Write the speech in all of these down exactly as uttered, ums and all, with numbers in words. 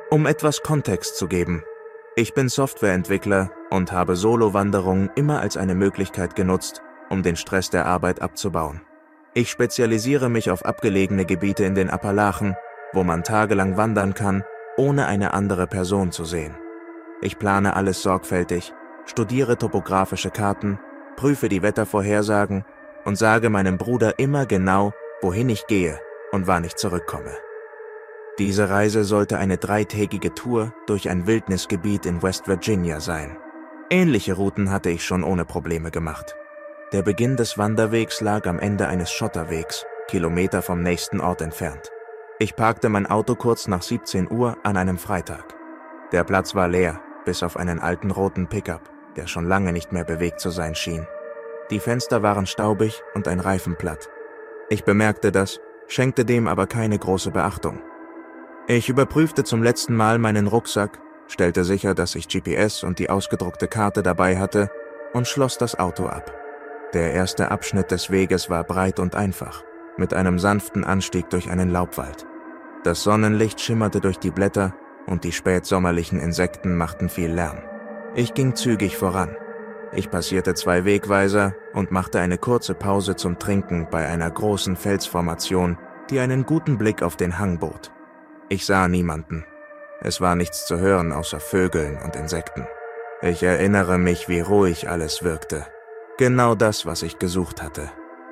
Um etwas Kontext zu geben: Ich bin Softwareentwickler und habe Solo-Wanderungen immer als eine Möglichkeit genutzt, um den Stress der Arbeit abzubauen. Ich spezialisiere mich auf abgelegene Gebiete in den Appalachen, wo man tagelang wandern kann, ohne eine andere Person zu sehen. Ich plane alles sorgfältig, studiere topografische Karten, prüfe die Wettervorhersagen und sage meinem Bruder immer genau, wohin ich gehe und wann ich zurückkomme. Diese Reise sollte eine dreitägige Tour durch ein Wildnisgebiet in West Virginia sein. Ähnliche Routen hatte ich schon ohne Probleme gemacht. Der Beginn des Wanderwegs lag am Ende eines Schotterwegs, Kilometer vom nächsten Ort entfernt. Ich parkte mein Auto kurz nach siebzehn Uhr an einem Freitag. Der Platz war leer, bis auf einen alten roten Pickup, der schon lange nicht mehr bewegt zu sein schien. Die Fenster waren staubig und ein Reifen platt. Ich bemerkte das, schenkte dem aber keine große Beachtung. Ich überprüfte zum letzten Mal meinen Rucksack, stellte sicher, dass ich G P S und die ausgedruckte Karte dabei hatte und schloss das Auto ab. Der erste Abschnitt des Weges war breit und einfach, mit einem sanften Anstieg durch einen Laubwald. Das Sonnenlicht schimmerte durch die Blätter und die spätsommerlichen Insekten machten viel Lärm. Ich ging zügig voran. Ich passierte zwei Wegweiser und machte eine kurze Pause zum Trinken bei einer großen Felsformation, die einen guten Blick auf den Hang bot. Ich sah niemanden. Es war nichts zu hören außer Vögeln und Insekten. Ich erinnere mich, wie ruhig alles wirkte. Genau das, was ich gesucht hatte.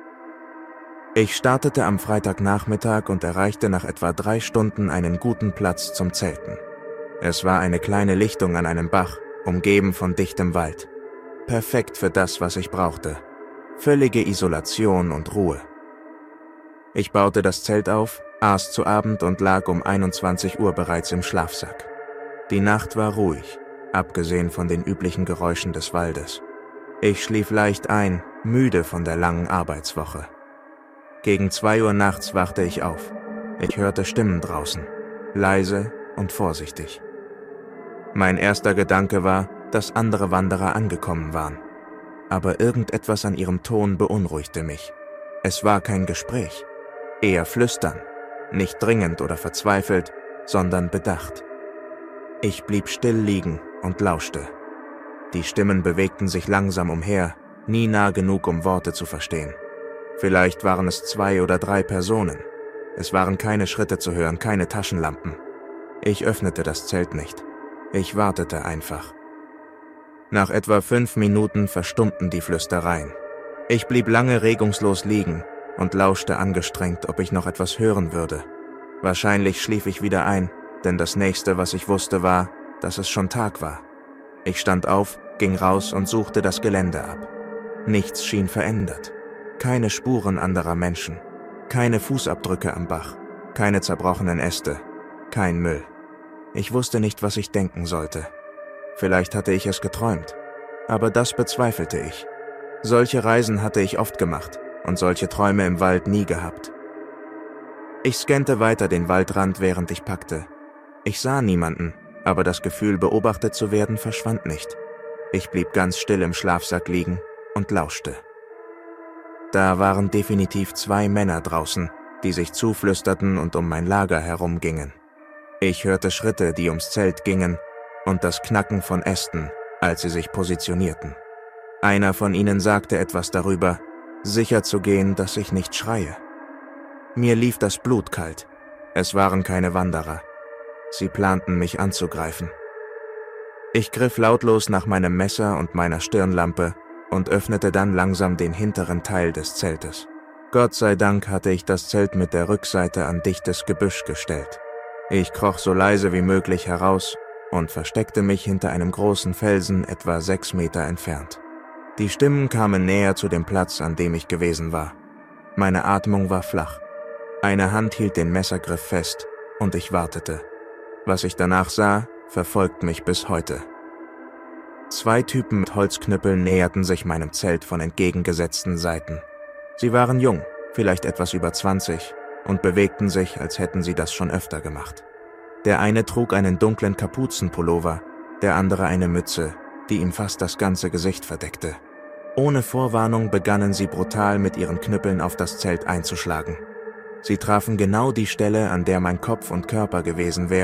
Ich startete am Freitagnachmittag und erreichte nach etwa drei Stunden einen guten Platz zum Zelten. Es war eine kleine Lichtung an einem Bach, umgeben von dichtem Wald. Perfekt für das, was ich brauchte. Völlige Isolation und Ruhe. Ich baute das Zelt auf, aß zu Abend und lag um einundzwanzig Uhr bereits im Schlafsack. Die Nacht war ruhig, abgesehen von den üblichen Geräuschen des Waldes. Ich schlief leicht ein, müde von der langen Arbeitswoche. Gegen zwei Uhr nachts wachte ich auf. Ich hörte Stimmen draußen, leise und vorsichtig. Mein erster Gedanke war, dass andere Wanderer angekommen waren. Aber irgendetwas an ihrem Ton beunruhigte mich. Es war kein Gespräch, eher Flüstern, nicht dringend oder verzweifelt, sondern bedacht. Ich blieb still liegen und lauschte. Die Stimmen bewegten sich langsam umher, nie nah genug, um Worte zu verstehen. Vielleicht waren es zwei oder drei Personen. Es waren keine Schritte zu hören, keine Taschenlampen. Ich öffnete das Zelt nicht. Ich wartete einfach. Nach etwa fünf Minuten verstummten die Flüstereien. Ich blieb lange regungslos liegen und lauschte angestrengt, ob ich noch etwas hören würde. Wahrscheinlich schlief ich wieder ein, denn das Nächste, was ich wusste, war, dass es schon Tag war. Ich stand auf, ging raus und suchte das Gelände ab. Nichts schien verändert. Keine Spuren anderer Menschen. Keine Fußabdrücke am Bach. Keine zerbrochenen Äste. Kein Müll. Ich wusste nicht, was ich denken sollte. Vielleicht hatte ich es geträumt. Aber das bezweifelte ich. Solche Reisen hatte ich oft gemacht und solche Träume im Wald nie gehabt. Ich scannte weiter den Waldrand, während ich packte. Ich sah niemanden, aber das Gefühl, beobachtet zu werden, verschwand nicht. Ich blieb ganz still im Schlafsack liegen und lauschte. Da waren definitiv zwei Männer draußen, die sich zuflüsterten und um mein Lager herumgingen. Ich hörte Schritte, die ums Zelt gingen, und das Knacken von Ästen, als sie sich positionierten. Einer von ihnen sagte etwas darüber, sicher zu gehen, dass ich nicht schreie. Mir lief das Blut kalt. Es waren keine Wanderer. Sie planten, mich anzugreifen. Ich griff lautlos nach meinem Messer und meiner Stirnlampe und öffnete dann langsam den hinteren Teil des Zeltes. Gott sei Dank hatte ich das Zelt mit der Rückseite an dichtes Gebüsch gestellt. Ich kroch so leise wie möglich heraus und versteckte mich hinter einem großen Felsen etwa sechs Meter entfernt. Die Stimmen kamen näher zu dem Platz, an dem ich gewesen war. Meine Atmung war flach. Eine Hand hielt den Messergriff fest und ich wartete. Was ich danach sah, verfolgt mich bis heute. Zwei Typen mit Holzknüppeln näherten sich meinem Zelt von entgegengesetzten Seiten. Sie waren jung, vielleicht etwas über zwanzig, und bewegten sich, als hätten sie das schon öfter gemacht. Der eine trug einen dunklen Kapuzenpullover, der andere eine Mütze, die ihm fast das ganze Gesicht verdeckte. Ohne Vorwarnung begannen sie brutal mit ihren Knüppeln auf das Zelt einzuschlagen. Sie trafen genau die Stelle, an der mein Kopf und Körper gewesen wären,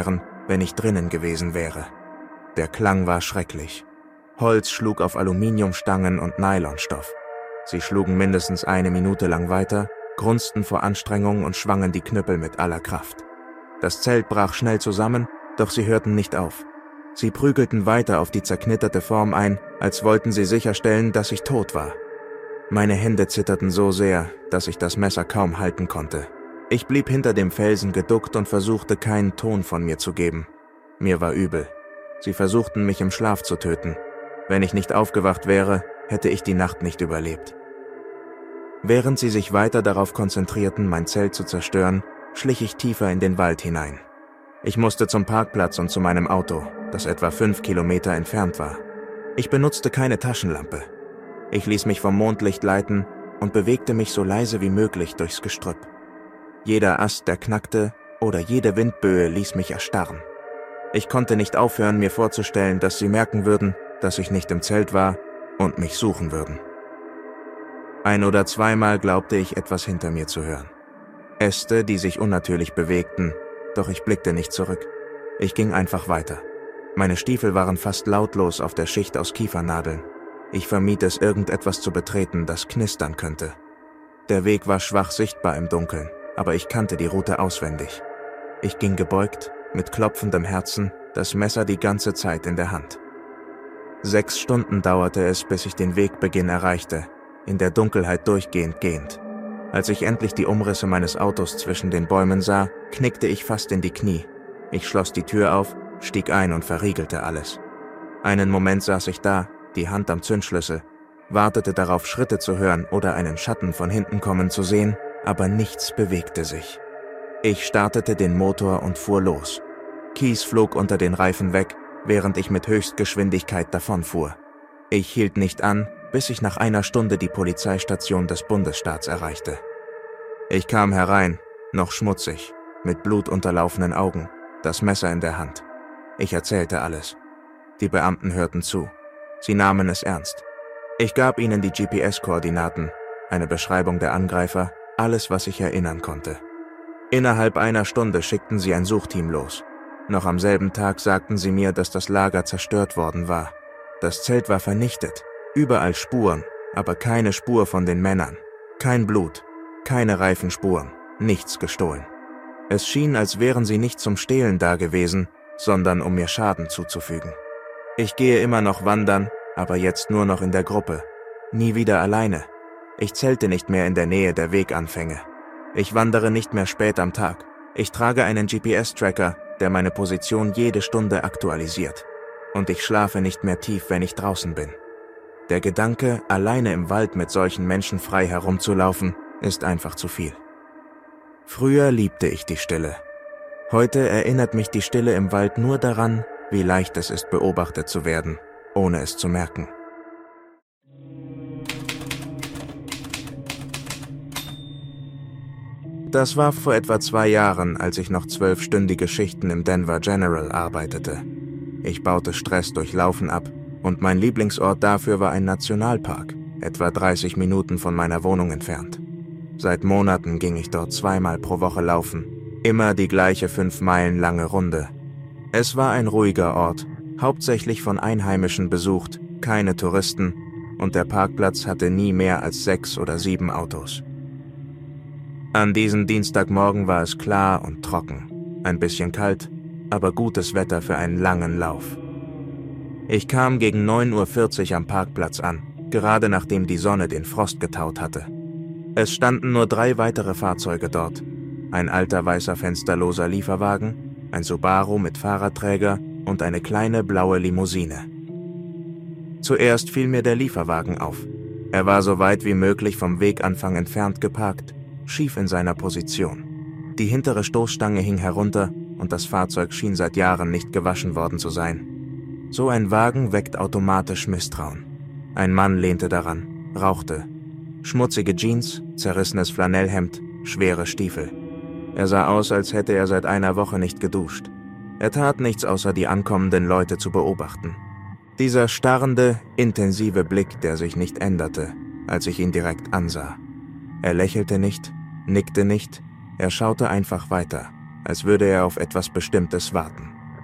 wenn ich drinnen gewesen wäre. Der Klang war schrecklich. Holz schlug auf Aluminiumstangen und Nylonstoff. Sie schlugen mindestens eine Minute lang weiter, grunzten vor Anstrengung und schwangen die Knüppel mit aller Kraft. Das Zelt brach schnell zusammen, doch sie hörten nicht auf. Sie prügelten weiter auf die zerknitterte Form ein, als wollten sie sicherstellen, dass ich tot war. Meine Hände zitterten so sehr, dass ich das Messer kaum halten konnte. Ich blieb hinter dem Felsen geduckt und versuchte, keinen Ton von mir zu geben. Mir war übel. Sie versuchten, mich im Schlaf zu töten. Wenn ich nicht aufgewacht wäre, hätte ich die Nacht nicht überlebt. Während sie sich weiter darauf konzentrierten, mein Zelt zu zerstören, schlich ich tiefer in den Wald hinein. Ich musste zum Parkplatz und zu meinem Auto, das etwa fünf Kilometer entfernt war. Ich benutzte keine Taschenlampe. Ich ließ mich vom Mondlicht leiten und bewegte mich so leise wie möglich durchs Gestrüpp. Jeder Ast, der knackte, oder jede Windböe ließ mich erstarren. Ich konnte nicht aufhören, mir vorzustellen, dass sie merken würden, dass ich nicht im Zelt war und mich suchen würden. Ein- oder zweimal glaubte ich, etwas hinter mir zu hören. Äste, die sich unnatürlich bewegten, doch ich blickte nicht zurück. Ich ging einfach weiter. Meine Stiefel waren fast lautlos auf der Schicht aus Kiefernadeln. Ich vermied es, irgendetwas zu betreten, das knistern könnte. Der Weg war schwach sichtbar im Dunkeln, aber ich kannte die Route auswendig. Ich ging gebeugt, mit klopfendem Herzen, das Messer die ganze Zeit in der Hand. Sechs Stunden dauerte es, bis ich den Wegbeginn erreichte, in der Dunkelheit durchgehend gehend. Als ich endlich die Umrisse meines Autos zwischen den Bäumen sah, knickte ich fast in die Knie. Ich schloss die Tür auf, stieg ein und verriegelte alles. Einen Moment saß ich da, die Hand am Zündschlüssel, wartete darauf, Schritte zu hören oder einen Schatten von hinten kommen zu sehen, aber nichts bewegte sich. Ich startete den Motor und fuhr los. Kies flog unter den Reifen weg, während ich mit Höchstgeschwindigkeit davonfuhr. Ich hielt nicht an, bis ich nach einer Stunde die Polizeistation des Bundesstaats erreichte. Ich kam herein, noch schmutzig, mit blutunterlaufenen Augen, das Messer in der Hand. Ich erzählte alles. Die Beamten hörten zu. Sie nahmen es ernst. Ich gab ihnen die G P S-Koordinaten, eine Beschreibung der Angreifer, alles, was ich erinnern konnte. Innerhalb einer Stunde schickten sie ein Suchteam los. Noch am selben Tag sagten sie mir, dass das Lager zerstört worden war. Das Zelt war vernichtet, überall Spuren, aber keine Spur von den Männern. Kein Blut, keine Reifenspuren, nichts gestohlen. Es schien, als wären sie nicht zum Stehlen da gewesen, sondern um mir Schaden zuzufügen. Ich gehe immer noch wandern, aber jetzt nur noch in der Gruppe. Nie wieder alleine. Ich zelte nicht mehr in der Nähe der Weganfänge. Ich wandere nicht mehr spät am Tag. Ich trage einen G P S-Tracker, der meine Position jede Stunde aktualisiert. Und ich schlafe nicht mehr tief, wenn ich draußen bin. Der Gedanke, alleine im Wald mit solchen Menschen frei herumzulaufen, ist einfach zu viel. Früher liebte ich die Stille. Heute erinnert mich die Stille im Wald nur daran, wie leicht es ist, beobachtet zu werden, ohne es zu merken. Das war vor etwa zwei Jahren, als ich noch zwölfstündige Schichten im Denver General arbeitete. Ich baute Stress durch Laufen ab und mein Lieblingsort dafür war ein Nationalpark, etwa dreißig Minuten von meiner Wohnung entfernt. Seit Monaten ging ich dort zweimal pro Woche laufen, immer die gleiche fünf Meilen lange Runde. Es war ein ruhiger Ort, hauptsächlich von Einheimischen besucht, keine Touristen, und der Parkplatz hatte nie mehr als sechs oder sieben Autos. An diesem Dienstagmorgen war es klar und trocken, ein bisschen kalt, aber gutes Wetter für einen langen Lauf. Ich kam gegen neun Uhr vierzig am Parkplatz an, gerade nachdem die Sonne den Frost getaut hatte. Es standen nur drei weitere Fahrzeuge dort, ein alter weißer fensterloser Lieferwagen, ein Subaru mit Fahrradträger und eine kleine blaue Limousine. Zuerst fiel mir der Lieferwagen auf. Er war so weit wie möglich vom Weganfang entfernt geparkt, schief in seiner Position. Die hintere Stoßstange hing herunter und das Fahrzeug schien seit Jahren nicht gewaschen worden zu sein. So ein Wagen weckt automatisch Misstrauen. Ein Mann lehnte daran, rauchte. Schmutzige Jeans, zerrissenes Flanellhemd, schwere Stiefel. Er sah aus, als hätte er seit einer Woche nicht geduscht. Er tat nichts, außer die ankommenden Leute zu beobachten. Dieser starrende, intensive Blick, der sich nicht änderte, als ich ihn direkt ansah. Er lächelte nicht, nickte nicht, er schaute einfach weiter, als würde er auf etwas Bestimmtes warten.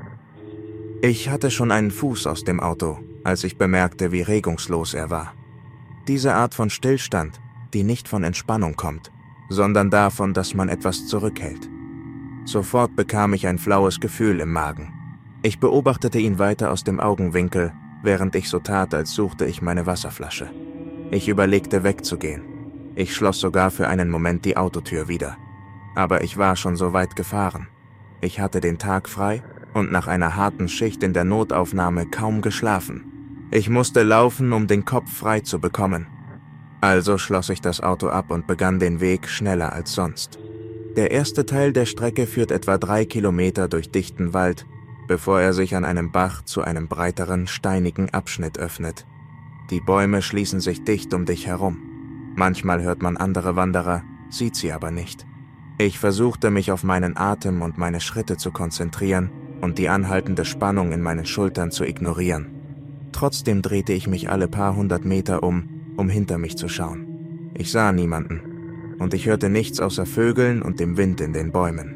Ich hatte schon einen Fuß aus dem Auto, als ich bemerkte, wie regungslos er war. Diese Art von Stillstand, die nicht von Entspannung kommt, sondern davon, dass man etwas zurückhält. Sofort bekam ich ein flaues Gefühl im Magen. Ich beobachtete ihn weiter aus dem Augenwinkel, während ich so tat, als suchte ich meine Wasserflasche. Ich überlegte, wegzugehen. Ich schloss sogar für einen Moment die Autotür wieder. Aber ich war schon so weit gefahren. Ich hatte den Tag frei und nach einer harten Schicht in der Notaufnahme kaum geschlafen. Ich musste laufen, um den Kopf frei zu bekommen. Also schloss ich das Auto ab und begann den Weg schneller als sonst. Der erste Teil der Strecke führt etwa drei Kilometer durch dichten Wald, bevor er sich an einem Bach zu einem breiteren, steinigen Abschnitt öffnet. Die Bäume schließen sich dicht um dich herum. Manchmal hört man andere Wanderer, sieht sie aber nicht. Ich versuchte, mich auf meinen Atem und meine Schritte zu konzentrieren und die anhaltende Spannung in meinen Schultern zu ignorieren. Trotzdem drehte ich mich alle paar hundert Meter um, um hinter mich zu schauen. Ich sah niemanden und ich hörte nichts außer Vögeln und dem Wind in den Bäumen.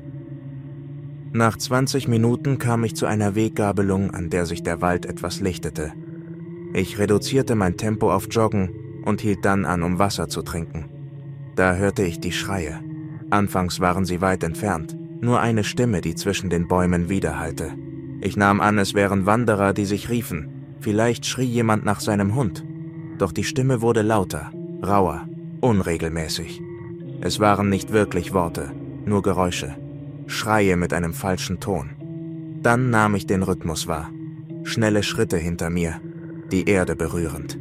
Nach zwanzig Minuten kam ich zu einer Weggabelung, an der sich der Wald etwas lichtete. Ich reduzierte mein Tempo auf Joggen und hielt dann an, um Wasser zu trinken. Da hörte ich die Schreie. Anfangs waren sie weit entfernt, nur eine Stimme, die zwischen den Bäumen widerhallte. Ich nahm an, es wären Wanderer, die sich riefen. Vielleicht schrie jemand nach seinem Hund. Doch die Stimme wurde lauter, rauer, unregelmäßig. Es waren nicht wirklich Worte, nur Geräusche. Schreie mit einem falschen Ton. Dann nahm ich den Rhythmus wahr. Schnelle Schritte hinter mir, die Erde berührend.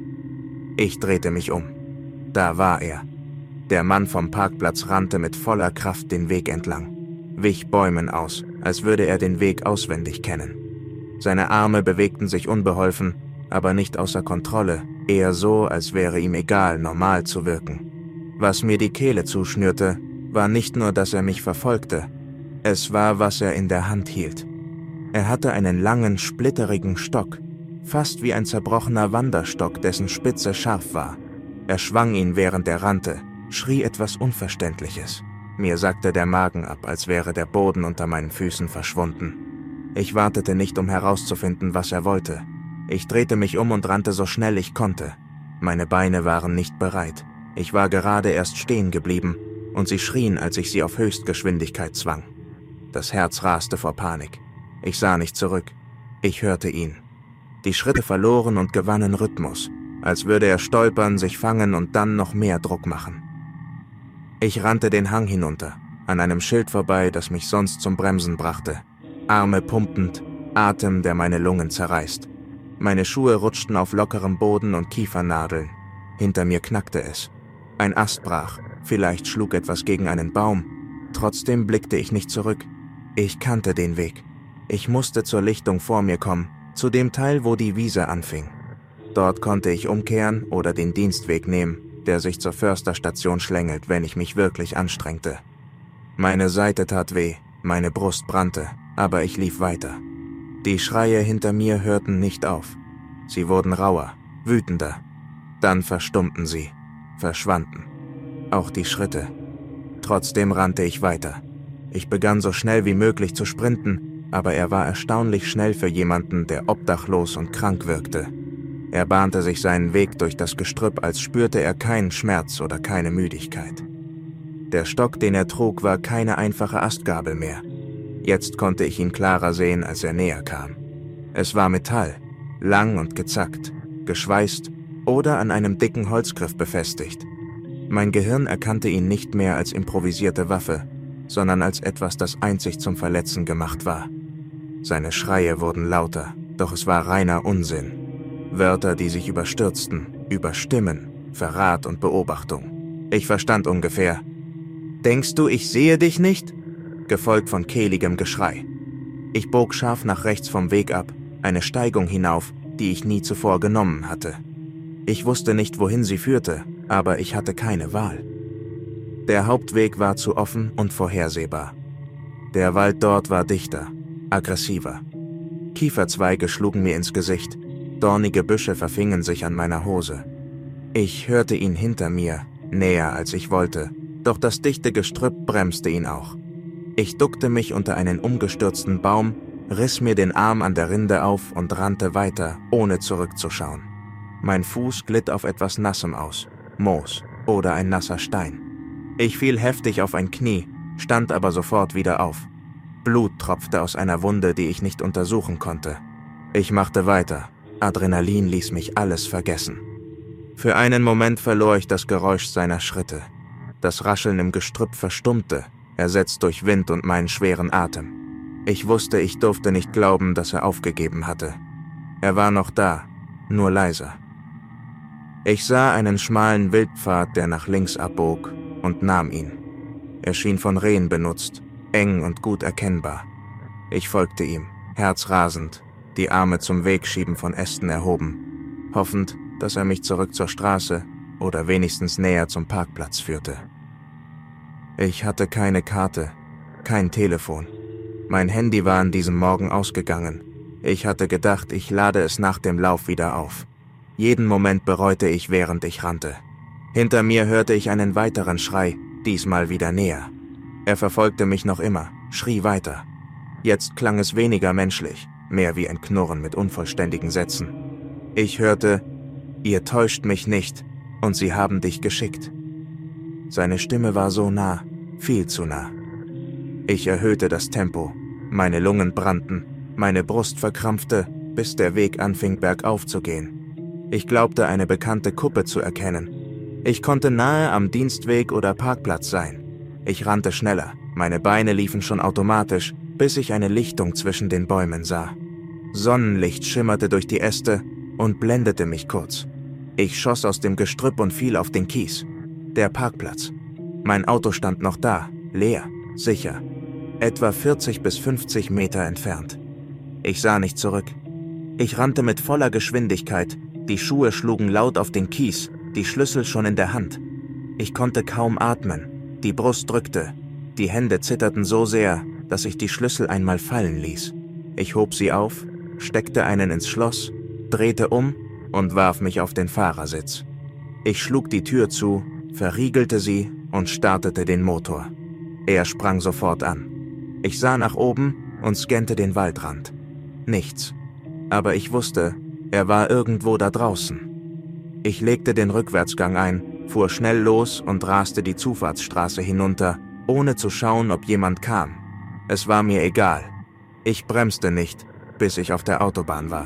Ich drehte mich um. Da war er. Der Mann vom Parkplatz rannte mit voller Kraft den Weg entlang, wich Bäumen aus, als würde er den Weg auswendig kennen. Seine Arme bewegten sich unbeholfen, aber nicht außer Kontrolle, eher so, als wäre ihm egal, normal zu wirken. Was mir die Kehle zuschnürte, war nicht nur, dass er mich verfolgte, es war, was er in der Hand hielt. Er hatte einen langen, splitterigen Stock, fast wie ein zerbrochener Wanderstock, dessen Spitze scharf war. Er schwang ihn, während er rannte, schrie etwas Unverständliches. Mir sackte der Magen ab, als wäre der Boden unter meinen Füßen verschwunden. Ich wartete nicht, um herauszufinden, was er wollte. Ich drehte mich um und rannte so schnell ich konnte. Meine Beine waren nicht bereit. Ich war gerade erst stehen geblieben und sie schrien, als ich sie auf Höchstgeschwindigkeit zwang. Das Herz raste vor Panik. Ich sah nicht zurück. Ich hörte ihn. Die Schritte verloren und gewannen Rhythmus, als würde er stolpern, sich fangen und dann noch mehr Druck machen. Ich rannte den Hang hinunter, an einem Schild vorbei, das mich sonst zum Bremsen brachte. Arme pumpend, Atem, der meine Lungen zerreißt. Meine Schuhe rutschten auf lockerem Boden und Kiefernadeln. Hinter mir knackte es. Ein Ast brach, vielleicht schlug etwas gegen einen Baum. Trotzdem blickte ich nicht zurück. Ich kannte den Weg. Ich musste zur Lichtung vor mir kommen, zu dem Teil, wo die Wiese anfing. Dort konnte ich umkehren oder den Dienstweg nehmen, der sich zur Försterstation schlängelt, wenn ich mich wirklich anstrengte. Meine Seite tat weh, meine Brust brannte, aber ich lief weiter. Die Schreie hinter mir hörten nicht auf. Sie wurden rauer, wütender. Dann verstummten sie, verschwanden. Auch die Schritte. Trotzdem rannte ich weiter. Ich begann so schnell wie möglich zu sprinten, aber er war erstaunlich schnell für jemanden, der obdachlos und krank wirkte. Er bahnte sich seinen Weg durch das Gestrüpp, als spürte er keinen Schmerz oder keine Müdigkeit. Der Stock, den er trug, war keine einfache Astgabel mehr. Jetzt konnte ich ihn klarer sehen, als er näher kam. Es war Metall, lang und gezackt, geschweißt oder an einem dicken Holzgriff befestigt. Mein Gehirn erkannte ihn nicht mehr als improvisierte Waffe, sondern als etwas, das einzig zum Verletzen gemacht war. Seine Schreie wurden lauter, doch es war reiner Unsinn. Wörter, die sich überstürzten, über Stimmen, Verrat und Beobachtung. Ich verstand ungefähr: »Denkst du, ich sehe dich nicht?« gefolgt von kehligem Geschrei. Ich bog scharf nach rechts vom Weg ab, eine Steigung hinauf, die ich nie zuvor genommen hatte. Ich wusste nicht, wohin sie führte, aber ich hatte keine Wahl. Der Hauptweg war zu offen und vorhersehbar. Der Wald dort war dichter, aggressiver. Kieferzweige schlugen mir ins Gesicht, dornige Büsche verfingen sich an meiner Hose. Ich hörte ihn hinter mir, näher als ich wollte, doch das dichte Gestrüpp bremste ihn auch. Ich duckte mich unter einen umgestürzten Baum, riss mir den Arm an der Rinde auf und rannte weiter, ohne zurückzuschauen. Mein Fuß glitt auf etwas Nassem aus, Moos oder ein nasser Stein. Ich fiel heftig auf ein Knie, stand aber sofort wieder auf. Blut tropfte aus einer Wunde, die ich nicht untersuchen konnte. Ich machte weiter. Adrenalin ließ mich alles vergessen. Für einen Moment verlor ich das Geräusch seiner Schritte. Das Rascheln im Gestrüpp verstummte, ersetzt durch Wind und meinen schweren Atem. Ich wusste, ich durfte nicht glauben, dass er aufgegeben hatte. Er war noch da, nur leiser. Ich sah einen schmalen Wildpfad, der nach links abbog, und nahm ihn. Er schien von Rehen benutzt, eng und gut erkennbar. Ich folgte ihm, herzrasend, die Arme zum Wegschieben von Ästen erhoben, hoffend, dass er mich zurück zur Straße oder wenigstens näher zum Parkplatz führte. Ich hatte keine Karte, kein Telefon. Mein Handy war an diesem Morgen ausgegangen. Ich hatte gedacht, ich lade es nach dem Lauf wieder auf. Jeden Moment bereute ich, während ich rannte. Hinter mir hörte ich einen weiteren Schrei, diesmal wieder näher. Er verfolgte mich noch immer, schrie weiter. Jetzt klang es weniger menschlich, mehr wie ein Knurren mit unvollständigen Sätzen. Ich hörte: „Ihr täuscht mich nicht, und sie haben dich geschickt." Seine Stimme war so nah, viel zu nah. Ich erhöhte das Tempo. Meine Lungen brannten, meine Brust verkrampfte, bis der Weg anfing, bergauf zu gehen. Ich glaubte, eine bekannte Kuppe zu erkennen. Ich konnte nahe am Dienstweg oder Parkplatz sein. Ich rannte schneller, meine Beine liefen schon automatisch, bis ich eine Lichtung zwischen den Bäumen sah. Sonnenlicht schimmerte durch die Äste und blendete mich kurz. Ich schoss aus dem Gestrüpp und fiel auf den Kies. Der Parkplatz. Mein Auto stand noch da, leer, sicher. Etwa vierzig bis fünfzig Meter entfernt. Ich sah nicht zurück. Ich rannte mit voller Geschwindigkeit, die Schuhe schlugen laut auf den Kies, die Schlüssel schon in der Hand. Ich konnte kaum atmen, die Brust drückte, die Hände zitterten so sehr, dass ich die Schlüssel einmal fallen ließ. Ich hob sie auf, steckte einen ins Schloss, drehte um und warf mich auf den Fahrersitz. Ich schlug die Tür zu, verriegelte sie und startete den Motor. Er sprang sofort an. Ich sah nach oben und scannte den Waldrand. Nichts. Aber ich wusste, er war irgendwo da draußen. Ich legte den Rückwärtsgang ein, fuhr schnell los und raste die Zufahrtsstraße hinunter, ohne zu schauen, ob jemand kam. Es war mir egal. Ich bremste nicht, bis ich auf der Autobahn war.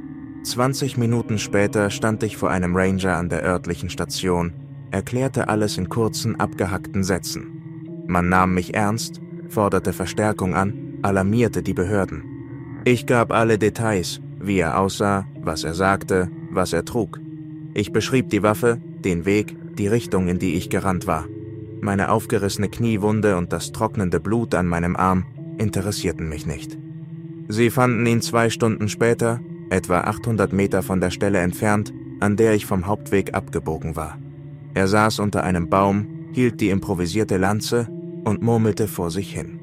zwanzig Minuten später stand ich vor einem Ranger an der örtlichen Station, erklärte alles in kurzen, abgehackten Sätzen. Man nahm mich ernst, forderte Verstärkung an, alarmierte die Behörden. Ich gab alle Details, wie er aussah, was er sagte, was er trug. Ich beschrieb die Waffe, den Weg, die Richtung, in die ich gerannt war. Meine aufgerissene Kniewunde und das trocknende Blut an meinem Arm interessierten mich nicht. Sie fanden ihn zwei Stunden später, etwa achthundert Meter von der Stelle entfernt, an der ich vom Hauptweg abgebogen war. Er saß unter einem Baum, hielt die improvisierte Lanze und murmelte vor sich hin.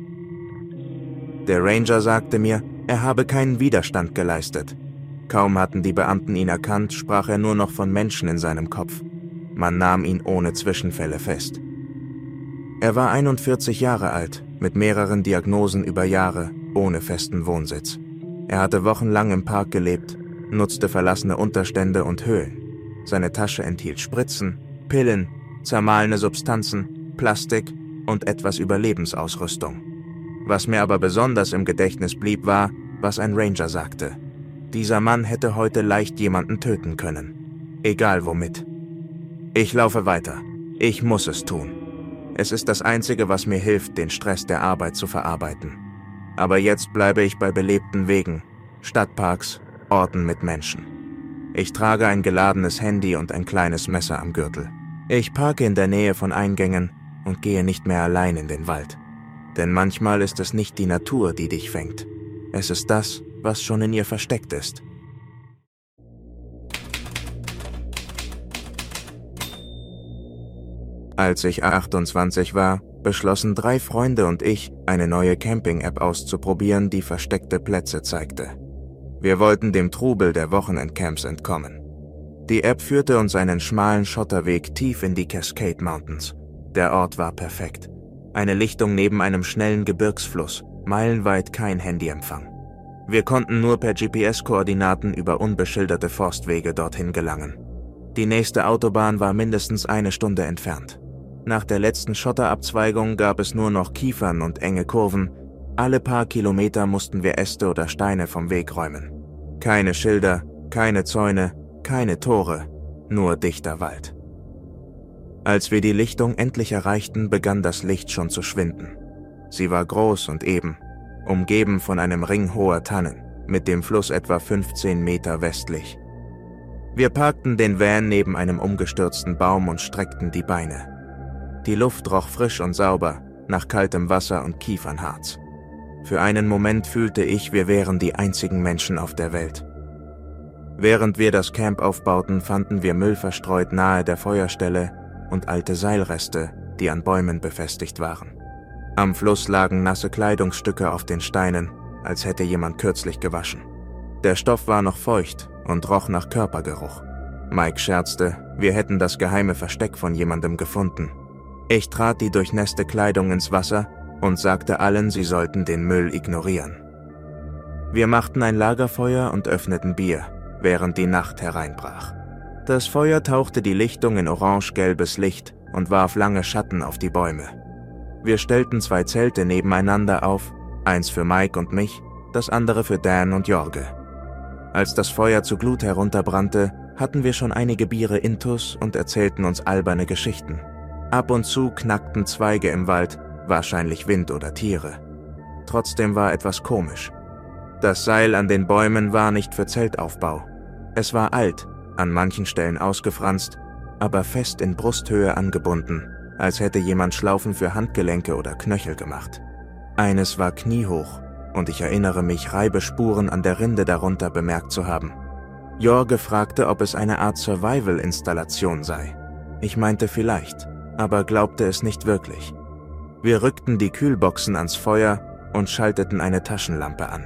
Der Ranger sagte mir, er habe keinen Widerstand geleistet. Kaum hatten die Beamten ihn erkannt, sprach er nur noch von Menschen in seinem Kopf. Man nahm ihn ohne Zwischenfälle fest. Er war einundvierzig Jahre alt, mit mehreren Diagnosen über Jahre, ohne festen Wohnsitz. Er hatte wochenlang im Park gelebt, nutzte verlassene Unterstände und Höhlen. Seine Tasche enthielt Spritzen, Pillen, zermahlene Substanzen, Plastik und etwas Überlebensausrüstung. Was mir aber besonders im Gedächtnis blieb, war, was ein Ranger sagte. Dieser Mann hätte heute leicht jemanden töten können. Egal womit. Ich laufe weiter. Ich muss es tun. Es ist das Einzige, was mir hilft, den Stress der Arbeit zu verarbeiten. Aber jetzt bleibe ich bei belebten Wegen, Stadtparks, Orten mit Menschen. Ich trage ein geladenes Handy und ein kleines Messer am Gürtel. Ich parke in der Nähe von Eingängen und gehe nicht mehr allein in den Wald. Denn manchmal ist es nicht die Natur, die dich fängt. Es ist das, was schon in ihr versteckt ist. Als ich achtundzwanzig war, beschlossen drei Freunde und ich, eine neue Camping-App auszuprobieren, die versteckte Plätze zeigte. Wir wollten dem Trubel der Wochenendcamps entkommen. Die App führte uns einen schmalen Schotterweg tief in die Cascade Mountains. Der Ort war perfekt. Eine Lichtung neben einem schnellen Gebirgsfluss, meilenweit kein Handyempfang. Wir konnten nur per G P S-Koordinaten über unbeschilderte Forstwege dorthin gelangen. Die nächste Autobahn war mindestens eine Stunde entfernt. Nach der letzten Schotterabzweigung gab es nur noch Kiefern und enge Kurven. Alle paar Kilometer mussten wir Äste oder Steine vom Weg räumen. Keine Schilder, keine Zäune, keine Tore, nur dichter Wald. Als wir die Lichtung endlich erreichten, begann das Licht schon zu schwinden. Sie war groß und eben, umgeben von einem Ring hoher Tannen, mit dem Fluss etwa fünfzehn Meter westlich. Wir parkten den Van neben einem umgestürzten Baum und streckten die Beine. Die Luft roch frisch und sauber, nach kaltem Wasser und Kiefernharz. Für einen Moment fühlte ich, wir wären die einzigen Menschen auf der Welt. Während wir das Camp aufbauten, fanden wir Müll verstreut nahe der Feuerstelle und alte Seilreste, die an Bäumen befestigt waren. Am Fluss lagen nasse Kleidungsstücke auf den Steinen, als hätte jemand kürzlich gewaschen. Der Stoff war noch feucht und roch nach Körpergeruch. Mike scherzte, wir hätten das geheime Versteck von jemandem gefunden. Ich trat die durchnässte Kleidung ins Wasser und sagte allen, sie sollten den Müll ignorieren. Wir machten ein Lagerfeuer und öffneten Bier, während die Nacht hereinbrach. Das Feuer tauchte die Lichtung in orange-gelbes Licht und warf lange Schatten auf die Bäume. Wir stellten zwei Zelte nebeneinander auf, eins für Mike und mich, das andere für Dan und Jorge. Als das Feuer zu Glut herunterbrannte, hatten wir schon einige Biere intus und erzählten uns alberne Geschichten. Ab und zu knackten Zweige im Wald, wahrscheinlich Wind oder Tiere. Trotzdem war etwas komisch. Das Seil an den Bäumen war nicht für Zeltaufbau. Es war alt, an manchen Stellen ausgefranst, aber fest in Brusthöhe angebunden, als hätte jemand Schlaufen für Handgelenke oder Knöchel gemacht. Eines war kniehoch, und ich erinnere mich, Reibespuren an der Rinde darunter bemerkt zu haben. Jorge fragte, ob es eine Art Survival-Installation sei. Ich meinte vielleicht, aber glaubte es nicht wirklich. Wir rückten die Kühlboxen ans Feuer und schalteten eine Taschenlampe an.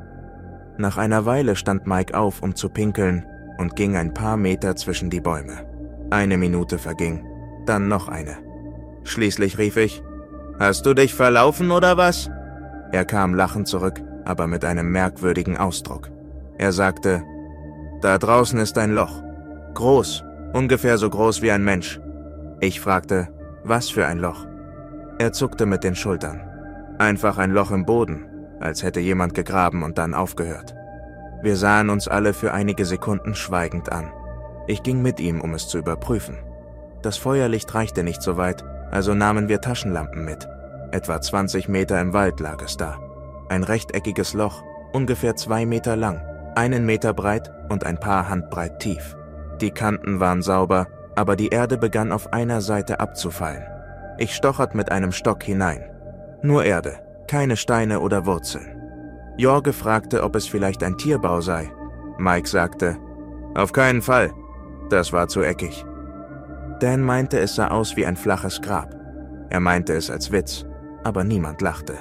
Nach einer Weile stand Mike auf, um zu pinkeln, und ging ein paar Meter zwischen die Bäume. Eine Minute verging, dann noch eine. Schließlich rief ich, »Hast du dich verlaufen oder was?« Er kam lachend zurück, aber mit einem merkwürdigen Ausdruck. Er sagte, »Da draußen ist ein Loch. Groß, ungefähr so groß wie ein Mensch.« Ich fragte, »Was für ein Loch?« Er zuckte mit den Schultern. »Einfach ein Loch im Boden, als hätte jemand gegraben und dann aufgehört.« Wir sahen uns alle für einige Sekunden schweigend an. Ich ging mit ihm, um es zu überprüfen. Das Feuerlicht reichte nicht so weit, also nahmen wir Taschenlampen mit. Etwa zwanzig Meter im Wald lag es da. Ein rechteckiges Loch, ungefähr zwei Meter lang, einen Meter breit und ein paar Handbreit tief. Die Kanten waren sauber, aber die Erde begann auf einer Seite abzufallen. Ich stocherte mit einem Stock hinein. Nur Erde, keine Steine oder Wurzeln. Jorge fragte, ob es vielleicht ein Tierbau sei. Mike sagte, »Auf keinen Fall. Das war zu eckig.« Dan meinte, es sah aus wie ein flaches Grab. Er meinte es als Witz, aber niemand lachte.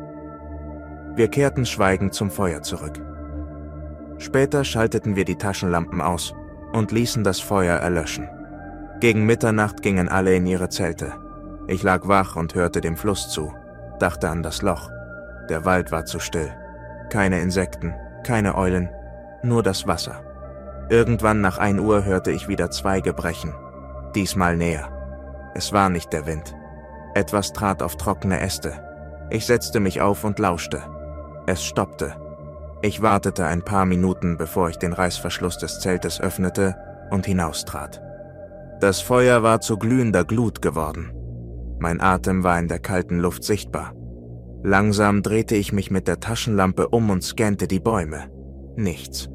Wir kehrten schweigend zum Feuer zurück. Später schalteten wir die Taschenlampen aus und ließen das Feuer erlöschen. Gegen Mitternacht gingen alle in ihre Zelte. Ich lag wach und hörte dem Fluss zu, dachte an das Loch. Der Wald war zu still. Keine Insekten, keine Eulen, nur das Wasser. Irgendwann nach ein Uhr hörte ich wieder Zweige brechen, diesmal näher. Es war nicht der Wind. Etwas trat auf trockene Äste. Ich setzte mich auf und lauschte. Es stoppte. Ich wartete ein paar Minuten, bevor ich den Reißverschluss des Zeltes öffnete und hinaustrat. Das Feuer war zu glühender Glut geworden. Mein Atem war in der kalten Luft sichtbar. Langsam drehte ich mich mit der Taschenlampe um und scannte die Bäume. Nichts.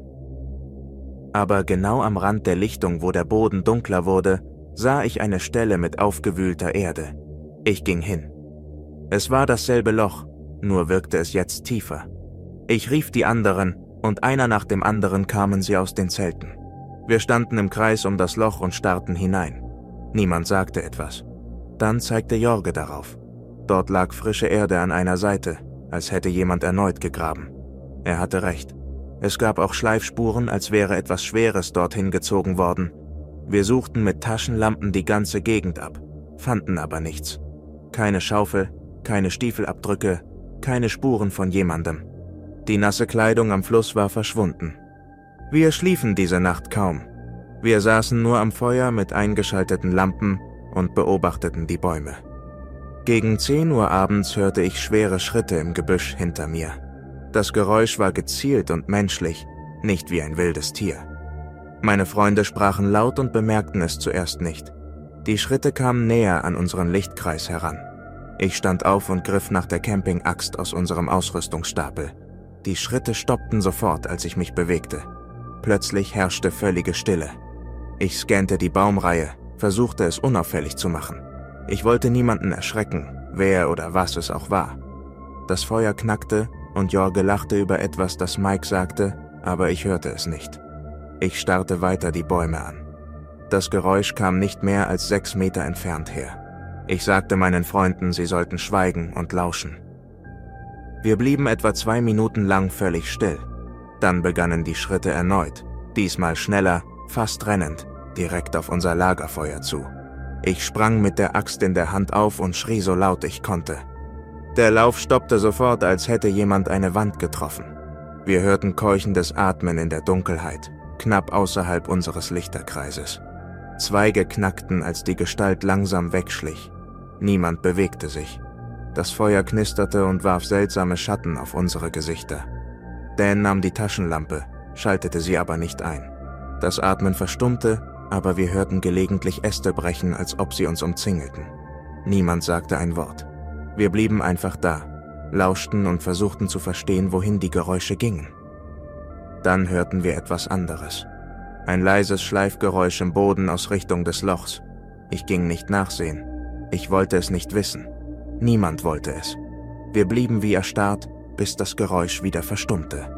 Aber genau am Rand der Lichtung, wo der Boden dunkler wurde, sah ich eine Stelle mit aufgewühlter Erde. Ich ging hin. Es war dasselbe Loch, nur wirkte es jetzt tiefer. Ich rief die anderen, und einer nach dem anderen kamen sie aus den Zelten. Wir standen im Kreis um das Loch und starrten hinein. Niemand sagte etwas. Dann zeigte Jorge darauf. Dort lag frische Erde an einer Seite, als hätte jemand erneut gegraben. Er hatte recht. Es gab auch Schleifspuren, als wäre etwas Schweres dorthin gezogen worden. Wir suchten mit Taschenlampen die ganze Gegend ab, fanden aber nichts. Keine Schaufel, keine Stiefelabdrücke, keine Spuren von jemandem. Die nasse Kleidung am Fluss war verschwunden. Wir schliefen diese Nacht kaum. Wir saßen nur am Feuer mit eingeschalteten Lampen und beobachteten die Bäume. Gegen zehn Uhr abends hörte ich schwere Schritte im Gebüsch hinter mir. Das Geräusch war gezielt und menschlich, nicht wie ein wildes Tier. Meine Freunde sprachen laut und bemerkten es zuerst nicht. Die Schritte kamen näher an unseren Lichtkreis heran. Ich stand auf und griff nach der Campingaxt aus unserem Ausrüstungsstapel. Die Schritte stoppten sofort, als ich mich bewegte. Plötzlich herrschte völlige Stille. Ich scannte die Baumreihe, versuchte es unauffällig zu machen. Ich wollte niemanden erschrecken, wer oder was es auch war. Das Feuer knackte und Jorge lachte über etwas, das Mike sagte, aber ich hörte es nicht. Ich starrte weiter die Bäume an. Das Geräusch kam nicht mehr als sechs Meter entfernt her. Ich sagte meinen Freunden, sie sollten schweigen und lauschen. Wir blieben etwa zwei Minuten lang völlig still. Dann begannen die Schritte erneut, diesmal schneller, fast rennend, direkt auf unser Lagerfeuer zu. Ich sprang mit der Axt in der Hand auf und schrie so laut ich konnte. Der Lauf stoppte sofort, als hätte jemand eine Wand getroffen. Wir hörten keuchendes Atmen in der Dunkelheit, knapp außerhalb unseres Lichterkreises. Zweige knackten, als die Gestalt langsam wegschlich. Niemand bewegte sich. Das Feuer knisterte und warf seltsame Schatten auf unsere Gesichter. Dan nahm die Taschenlampe, schaltete sie aber nicht ein. Das Atmen verstummte, aber wir hörten gelegentlich Äste brechen, als ob sie uns umzingelten. Niemand sagte ein Wort. Wir blieben einfach da, lauschten und versuchten zu verstehen, wohin die Geräusche gingen. Dann hörten wir etwas anderes. Ein leises Schleifgeräusch im Boden aus Richtung des Lochs. Ich ging nicht nachsehen. Ich wollte es nicht wissen. Niemand wollte es. Wir blieben wie erstarrt, bis das Geräusch wieder verstummte.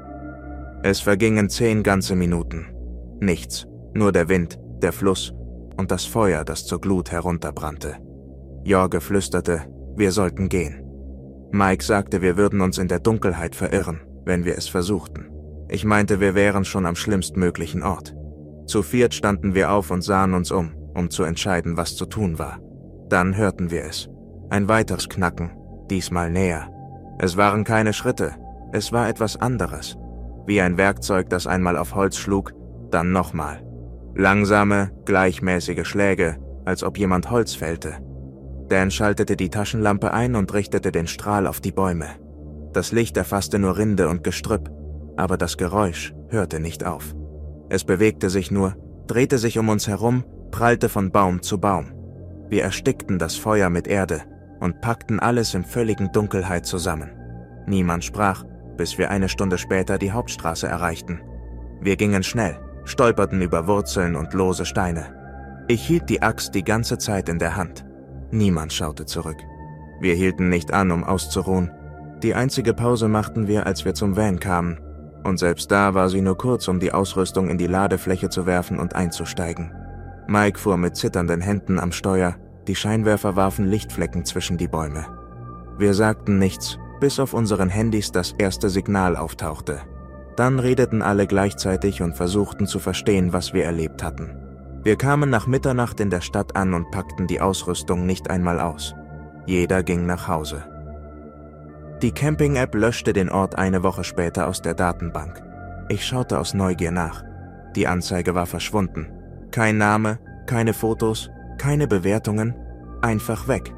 Es vergingen zehn ganze Minuten. Nichts, nur der Wind, der Fluss und das Feuer, das zur Glut herunterbrannte. Jorge flüsterte, wir sollten gehen. Mike sagte, wir würden uns in der Dunkelheit verirren, wenn wir es versuchten. Ich meinte, wir wären schon am schlimmstmöglichen Ort. Zu viert standen wir auf und sahen uns um, um zu entscheiden, was zu tun war. Dann hörten wir es. Ein weiteres Knacken, diesmal näher. Es waren keine Schritte, es war etwas anderes. Wie ein Werkzeug, das einmal auf Holz schlug, dann nochmal. Langsame, gleichmäßige Schläge, als ob jemand Holz fällte. Dan schaltete die Taschenlampe ein und richtete den Strahl auf die Bäume. Das Licht erfasste nur Rinde und Gestrüpp, aber das Geräusch hörte nicht auf. Es bewegte sich nur, drehte sich um uns herum, prallte von Baum zu Baum. Wir erstickten das Feuer mit Erde und packten alles in völligen Dunkelheit zusammen. Niemand sprach, bis wir eine Stunde später die Hauptstraße erreichten. Wir gingen schnell, stolperten über Wurzeln und lose Steine. Ich hielt die Axt die ganze Zeit in der Hand. Niemand schaute zurück. Wir hielten nicht an, um auszuruhen. Die einzige Pause machten wir, als wir zum Van kamen. Und selbst da war sie nur kurz, um die Ausrüstung in die Ladefläche zu werfen und einzusteigen. Mike fuhr mit zitternden Händen am Steuer, die Scheinwerfer warfen Lichtflecken zwischen die Bäume. Wir sagten nichts, bis auf unseren Handys das erste Signal auftauchte. Dann redeten alle gleichzeitig und versuchten zu verstehen, was wir erlebt hatten. Wir kamen nach Mitternacht in der Stadt an und packten die Ausrüstung nicht einmal aus. Jeder ging nach Hause. Die Camping-App löschte den Ort eine Woche später aus der Datenbank. Ich schaute aus Neugier nach. Die Anzeige war verschwunden. Kein Name, keine Fotos, keine Bewertungen, einfach weg.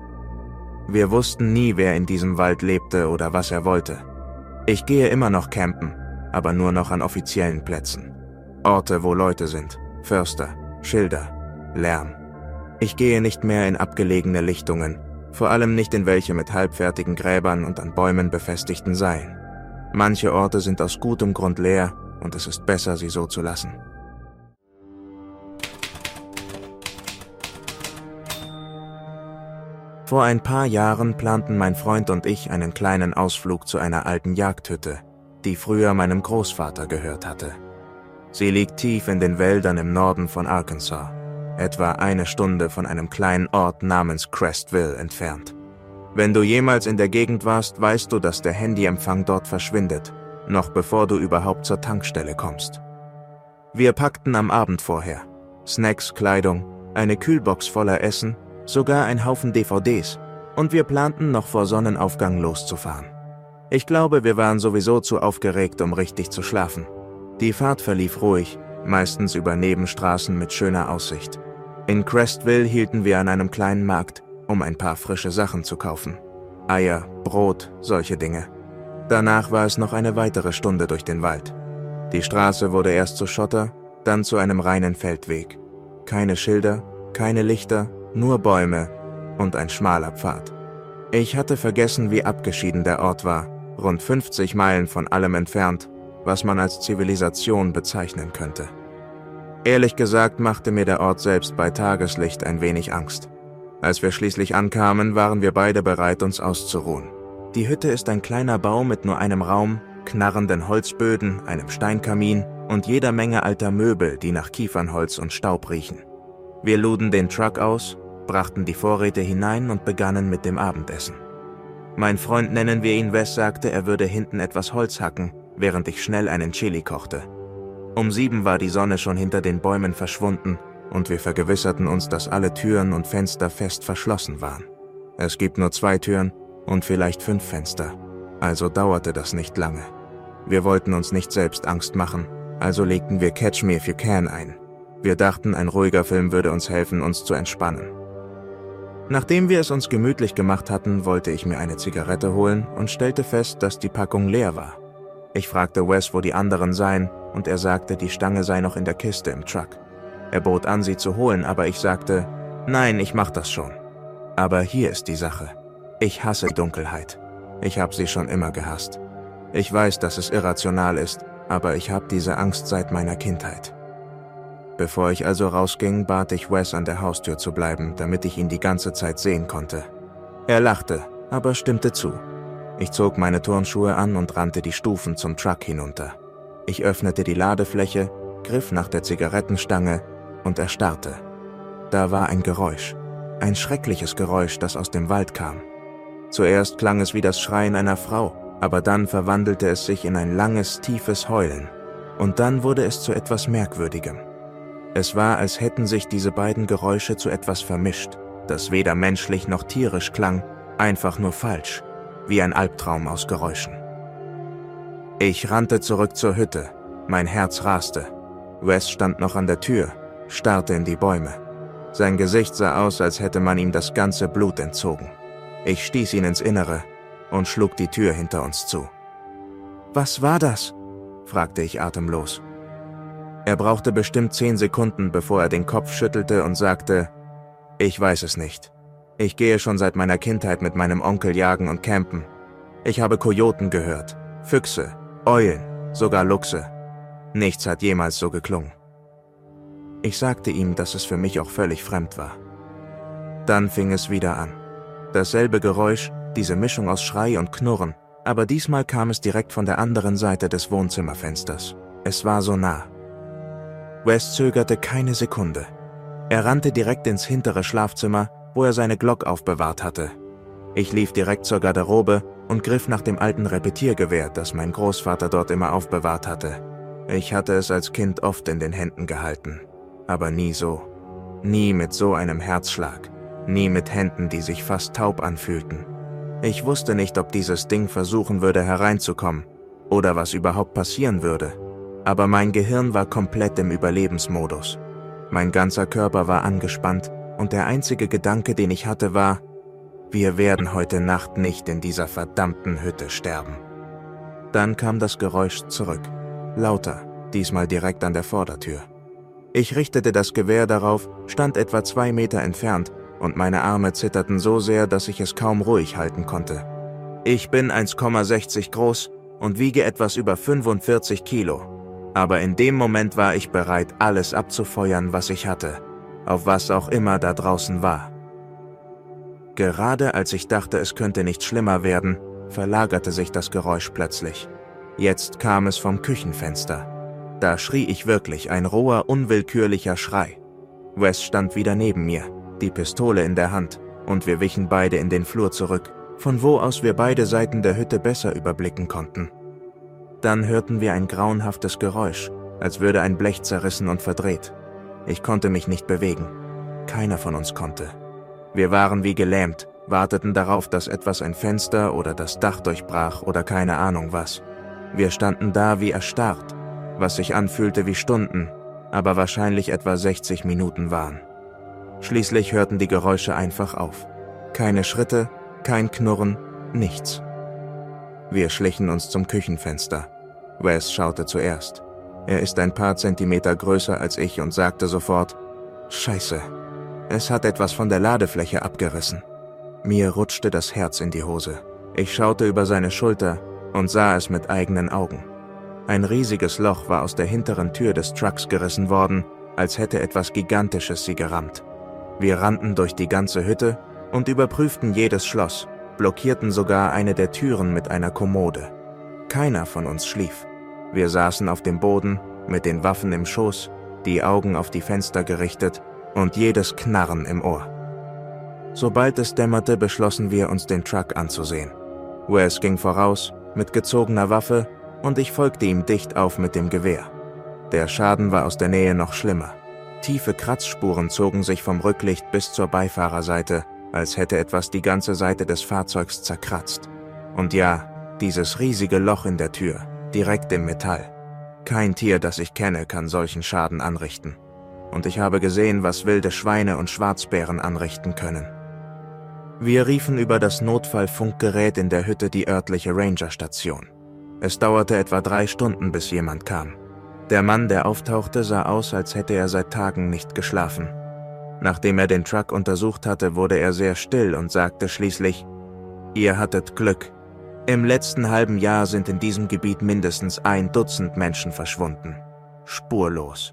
Wir wussten nie, wer in diesem Wald lebte oder was er wollte. Ich gehe immer noch campen, aber nur noch an offiziellen Plätzen. Orte, wo Leute sind, Förster, Schilder, Lärm. Ich gehe nicht mehr in abgelegene Lichtungen, vor allem nicht in welche mit halbfertigen Gräbern und an Bäumen befestigten Seilen. Manche Orte sind aus gutem Grund leer und es ist besser, sie so zu lassen. Vor ein paar Jahren planten mein Freund und ich einen kleinen Ausflug zu einer alten Jagdhütte, die früher meinem Großvater gehört hatte. Sie liegt tief in den Wäldern im Norden von Arkansas, etwa eine Stunde von einem kleinen Ort namens Crestville entfernt. Wenn du jemals in der Gegend warst, weißt du, dass der Handyempfang dort verschwindet, noch bevor du überhaupt zur Tankstelle kommst. Wir packten am Abend vorher Snacks, Kleidung, eine Kühlbox voller Essen, sogar ein Haufen D V Ds, und wir planten noch vor Sonnenaufgang loszufahren. Ich glaube, wir waren sowieso zu aufgeregt, um richtig zu schlafen. Die Fahrt verlief ruhig, meistens über Nebenstraßen mit schöner Aussicht. In Crestville hielten wir an einem kleinen Markt, um ein paar frische Sachen zu kaufen. Eier, Brot, solche Dinge. Danach war es noch eine weitere Stunde durch den Wald. Die Straße wurde erst zu Schotter, dann zu einem reinen Feldweg. Keine Schilder, keine Lichter, nur Bäume und ein schmaler Pfad. Ich hatte vergessen, wie abgeschieden der Ort war, rund fünfzig Meilen von allem entfernt, was man als Zivilisation bezeichnen könnte. Ehrlich gesagt machte mir der Ort selbst bei Tageslicht ein wenig Angst. Als wir schließlich ankamen, waren wir beide bereit, uns auszuruhen. Die Hütte ist ein kleiner Bau mit nur einem Raum, knarrenden Holzböden, einem Steinkamin und jeder Menge alter Möbel, die nach Kiefernholz und Staub riechen. Wir luden den Truck aus, brachten die Vorräte hinein und begannen mit dem Abendessen. Mein Freund, nennen wir ihn Wes, sagte, er würde hinten etwas Holz hacken, während ich schnell einen Chili kochte. Um sieben war die Sonne schon hinter den Bäumen verschwunden und wir vergewisserten uns, dass alle Türen und Fenster fest verschlossen waren. Es gibt nur zwei Türen und vielleicht fünf Fenster, also dauerte das nicht lange. Wir wollten uns nicht selbst Angst machen, also legten wir Catch Me If You Can ein. Wir dachten, ein ruhiger Film würde uns helfen, uns zu entspannen. Nachdem wir es uns gemütlich gemacht hatten, wollte ich mir eine Zigarette holen und stellte fest, dass die Packung leer war. Ich fragte Wes, wo die anderen seien, und er sagte, die Stange sei noch in der Kiste im Truck. Er bot an, sie zu holen, aber ich sagte, nein, ich mach das schon. Aber hier ist die Sache. Ich hasse Dunkelheit. Ich habe sie schon immer gehasst. Ich weiß, dass es irrational ist, aber ich habe diese Angst seit meiner Kindheit. Bevor ich also rausging, bat ich Wes, an der Haustür zu bleiben, damit ich ihn die ganze Zeit sehen konnte. Er lachte, aber stimmte zu. Ich zog meine Turnschuhe an und rannte die Stufen zum Truck hinunter. Ich öffnete die Ladefläche, griff nach der Zigarettenstange und erstarrte. Da war ein Geräusch, ein schreckliches Geräusch, das aus dem Wald kam. Zuerst klang es wie das Schreien einer Frau, aber dann verwandelte es sich in ein langes, tiefes Heulen. Und dann wurde es zu etwas Merkwürdigem. Es war, als hätten sich diese beiden Geräusche zu etwas vermischt, das weder menschlich noch tierisch klang, einfach nur falsch, wie ein Albtraum aus Geräuschen. Ich rannte zurück zur Hütte, mein Herz raste. Wes stand noch an der Tür, starrte in die Bäume. Sein Gesicht sah aus, als hätte man ihm das ganze Blut entzogen. Ich stieß ihn ins Innere und schlug die Tür hinter uns zu. »Was war das?« fragte ich atemlos. Er brauchte bestimmt zehn Sekunden, bevor er den Kopf schüttelte und sagte, »Ich weiß es nicht. Ich gehe schon seit meiner Kindheit mit meinem Onkel jagen und campen. Ich habe Kojoten gehört, Füchse, Eulen, sogar Luchse. Nichts hat jemals so geklungen.« Ich sagte ihm, dass es für mich auch völlig fremd war. Dann fing es wieder an. Dasselbe Geräusch, diese Mischung aus Schrei und Knurren, aber diesmal kam es direkt von der anderen Seite des Wohnzimmerfensters. Es war so nah. Wes zögerte keine Sekunde. Er rannte direkt ins hintere Schlafzimmer, wo er seine Glock aufbewahrt hatte. Ich lief direkt zur Garderobe und griff nach dem alten Repetiergewehr, das mein Großvater dort immer aufbewahrt hatte. Ich hatte es als Kind oft in den Händen gehalten, aber nie so. Nie mit so einem Herzschlag, nie mit Händen, die sich fast taub anfühlten. Ich wusste nicht, ob dieses Ding versuchen würde hereinzukommen oder was überhaupt passieren würde. Aber mein Gehirn war komplett im Überlebensmodus. Mein ganzer Körper war angespannt und der einzige Gedanke, den ich hatte, war, wir werden heute Nacht nicht in dieser verdammten Hütte sterben. Dann kam das Geräusch zurück, lauter, diesmal direkt an der Vordertür. Ich richtete das Gewehr darauf, stand etwa zwei Meter entfernt und meine Arme zitterten so sehr, dass ich es kaum ruhig halten konnte. Ich bin eins Komma sechzig groß und wiege etwas über fünfundvierzig Kilo. Aber in dem Moment war ich bereit, alles abzufeuern, was ich hatte, auf was auch immer da draußen war. Gerade als ich dachte, es könnte nicht schlimmer werden, verlagerte sich das Geräusch plötzlich. Jetzt kam es vom Küchenfenster. Da schrie ich wirklich, ein roher, unwillkürlicher Schrei. Wes stand wieder neben mir, die Pistole in der Hand, und wir wichen beide in den Flur zurück, von wo aus wir beide Seiten der Hütte besser überblicken konnten. Dann hörten wir ein grauenhaftes Geräusch, als würde ein Blech zerrissen und verdreht. Ich konnte mich nicht bewegen. Keiner von uns konnte. Wir waren wie gelähmt, warteten darauf, dass etwas ein Fenster oder das Dach durchbrach oder keine Ahnung was. Wir standen da wie erstarrt, was sich anfühlte wie Stunden, aber wahrscheinlich etwa sechzig Minuten waren. Schließlich hörten die Geräusche einfach auf. Keine Schritte, kein Knurren, nichts. Wir schlichen uns zum Küchenfenster. Wes schaute zuerst. Er ist ein paar Zentimeter größer als ich und sagte sofort: »Scheiße, es hat etwas von der Ladefläche abgerissen.« Mir rutschte das Herz in die Hose. Ich schaute über seine Schulter und sah es mit eigenen Augen. Ein riesiges Loch war aus der hinteren Tür des Trucks gerissen worden, als hätte etwas Gigantisches sie gerammt. Wir rannten durch die ganze Hütte und überprüften jedes Schloss, blockierten sogar eine der Türen mit einer Kommode. Keiner von uns schlief. Wir saßen auf dem Boden, mit den Waffen im Schoß, die Augen auf die Fenster gerichtet und jedes Knarren im Ohr. Sobald es dämmerte, beschlossen wir, uns den Truck anzusehen. Wes ging voraus, mit gezogener Waffe, und ich folgte ihm dicht auf mit dem Gewehr. Der Schaden war aus der Nähe noch schlimmer. Tiefe Kratzspuren zogen sich vom Rücklicht bis zur Beifahrerseite, als hätte etwas die ganze Seite des Fahrzeugs zerkratzt. Und ja, dieses riesige Loch in der Tür, direkt im Metall. Kein Tier, das ich kenne, kann solchen Schaden anrichten. Und ich habe gesehen, was wilde Schweine und Schwarzbären anrichten können. Wir riefen über das Notfallfunkgerät in der Hütte die örtliche Ranger-Station. Es dauerte etwa drei Stunden, bis jemand kam. Der Mann, der auftauchte, sah aus, als hätte er seit Tagen nicht geschlafen. Nachdem er den Truck untersucht hatte, wurde er sehr still und sagte schließlich: »Ihr hattet Glück. Im letzten halben Jahr sind in diesem Gebiet mindestens ein Dutzend Menschen verschwunden. Spurlos.«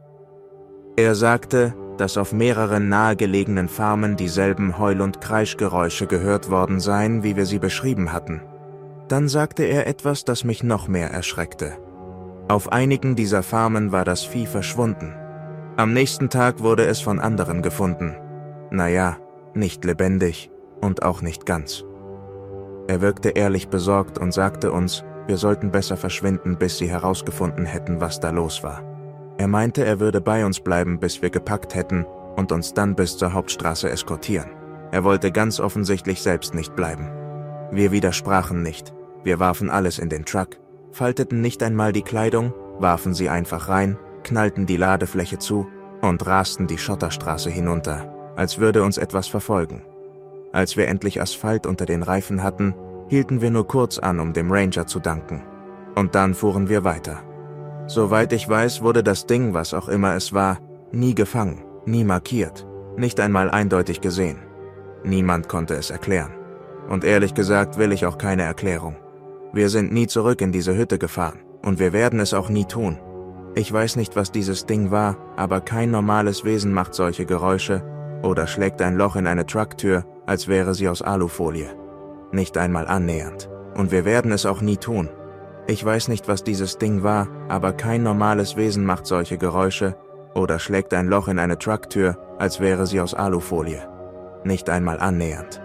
Er sagte, dass auf mehreren nahegelegenen Farmen dieselben Heul- und Kreischgeräusche gehört worden seien, wie wir sie beschrieben hatten. Dann sagte er etwas, das mich noch mehr erschreckte. Auf einigen dieser Farmen war das Vieh verschwunden. Am nächsten Tag wurde es von anderen gefunden. Naja, nicht lebendig und auch nicht ganz. Er wirkte ehrlich besorgt und sagte uns, wir sollten besser verschwinden, bis sie herausgefunden hätten, was da los war. Er meinte, er würde bei uns bleiben, bis wir gepackt hätten und uns dann bis zur Hauptstraße eskortieren. Er wollte ganz offensichtlich selbst nicht bleiben. Wir widersprachen nicht. Wir warfen alles in den Truck, falteten nicht einmal die Kleidung, warfen sie einfach rein, knallten die Ladefläche zu und rasten die Schotterstraße hinunter, als würde uns etwas verfolgen. Als wir endlich Asphalt unter den Reifen hatten, hielten wir nur kurz an, um dem Ranger zu danken. Und dann fuhren wir weiter. Soweit ich weiß, wurde das Ding, was auch immer es war, nie gefangen, nie markiert, nicht einmal eindeutig gesehen. Niemand konnte es erklären. Und ehrlich gesagt will ich auch keine Erklärung. Wir sind nie zurück in diese Hütte gefahren und wir werden es auch nie tun. Ich weiß nicht, was dieses Ding war, aber kein normales Wesen macht solche Geräusche oder schlägt ein Loch in eine Trucktür, als wäre sie aus Alufolie. Nicht einmal annähernd. Und wir werden es auch nie tun. Ich weiß nicht, was dieses Ding war, aber kein normales Wesen macht solche Geräusche oder schlägt ein Loch in eine Trucktür, als wäre sie aus Alufolie. Nicht einmal annähernd.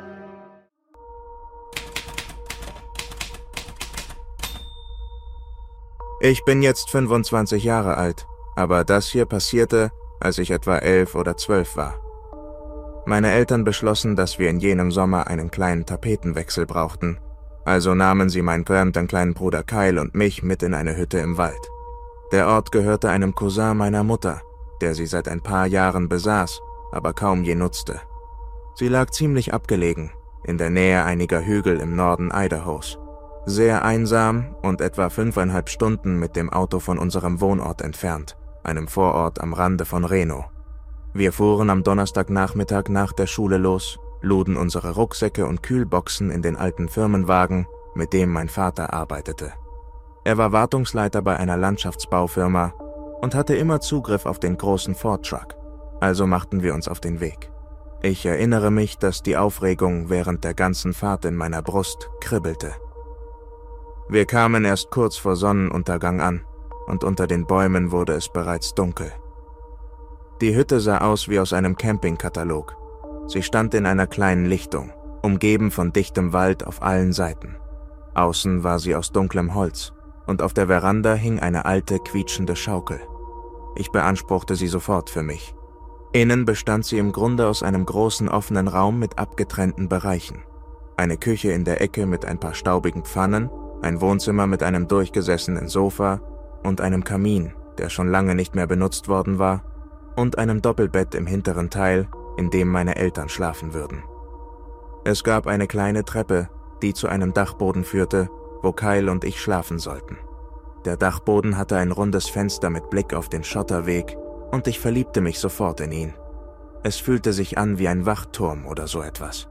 Ich bin jetzt fünfundzwanzig Jahre alt, aber das hier passierte, als ich etwa elf oder zwölf war. Meine Eltern beschlossen, dass wir in jenem Sommer einen kleinen Tapetenwechsel brauchten, also nahmen sie meinen verdammten kleinen Bruder Kyle und mich mit in eine Hütte im Wald. Der Ort gehörte einem Cousin meiner Mutter, der sie seit ein paar Jahren besaß, aber kaum je nutzte. Sie lag ziemlich abgelegen, in der Nähe einiger Hügel im Norden Idahos. Sehr einsam und etwa fünfeinhalb Stunden mit dem Auto von unserem Wohnort entfernt, einem Vorort am Rande von Reno. Wir fuhren am Donnerstagnachmittag nach der Schule los, luden unsere Rucksäcke und Kühlboxen in den alten Firmenwagen, mit dem mein Vater arbeitete. Er war Wartungsleiter bei einer Landschaftsbaufirma und hatte immer Zugriff auf den großen Ford-Truck, also machten wir uns auf den Weg. Ich erinnere mich, dass die Aufregung während der ganzen Fahrt in meiner Brust kribbelte. Wir kamen erst kurz vor Sonnenuntergang an und unter den Bäumen wurde es bereits dunkel. Die Hütte sah aus wie aus einem Campingkatalog. Sie stand in einer kleinen Lichtung, umgeben von dichtem Wald auf allen Seiten. Außen war sie aus dunklem Holz und auf der Veranda hing eine alte, quietschende Schaukel. Ich beanspruchte sie sofort für mich. Innen bestand sie im Grunde aus einem großen offenen Raum mit abgetrennten Bereichen. eine Küche in der Ecke mit ein paar staubigen Pfannen, ein Wohnzimmer mit einem durchgesessenen Sofa und einem Kamin, der schon lange nicht mehr benutzt worden war, und einem Doppelbett im hinteren Teil, in dem meine Eltern schlafen würden. Es gab eine kleine Treppe, die zu einem Dachboden führte, wo Kyle und ich schlafen sollten. Der Dachboden hatte ein rundes Fenster mit Blick auf den Schotterweg und ich verliebte mich sofort in ihn. Es fühlte sich an wie ein Wachturm oder so etwas.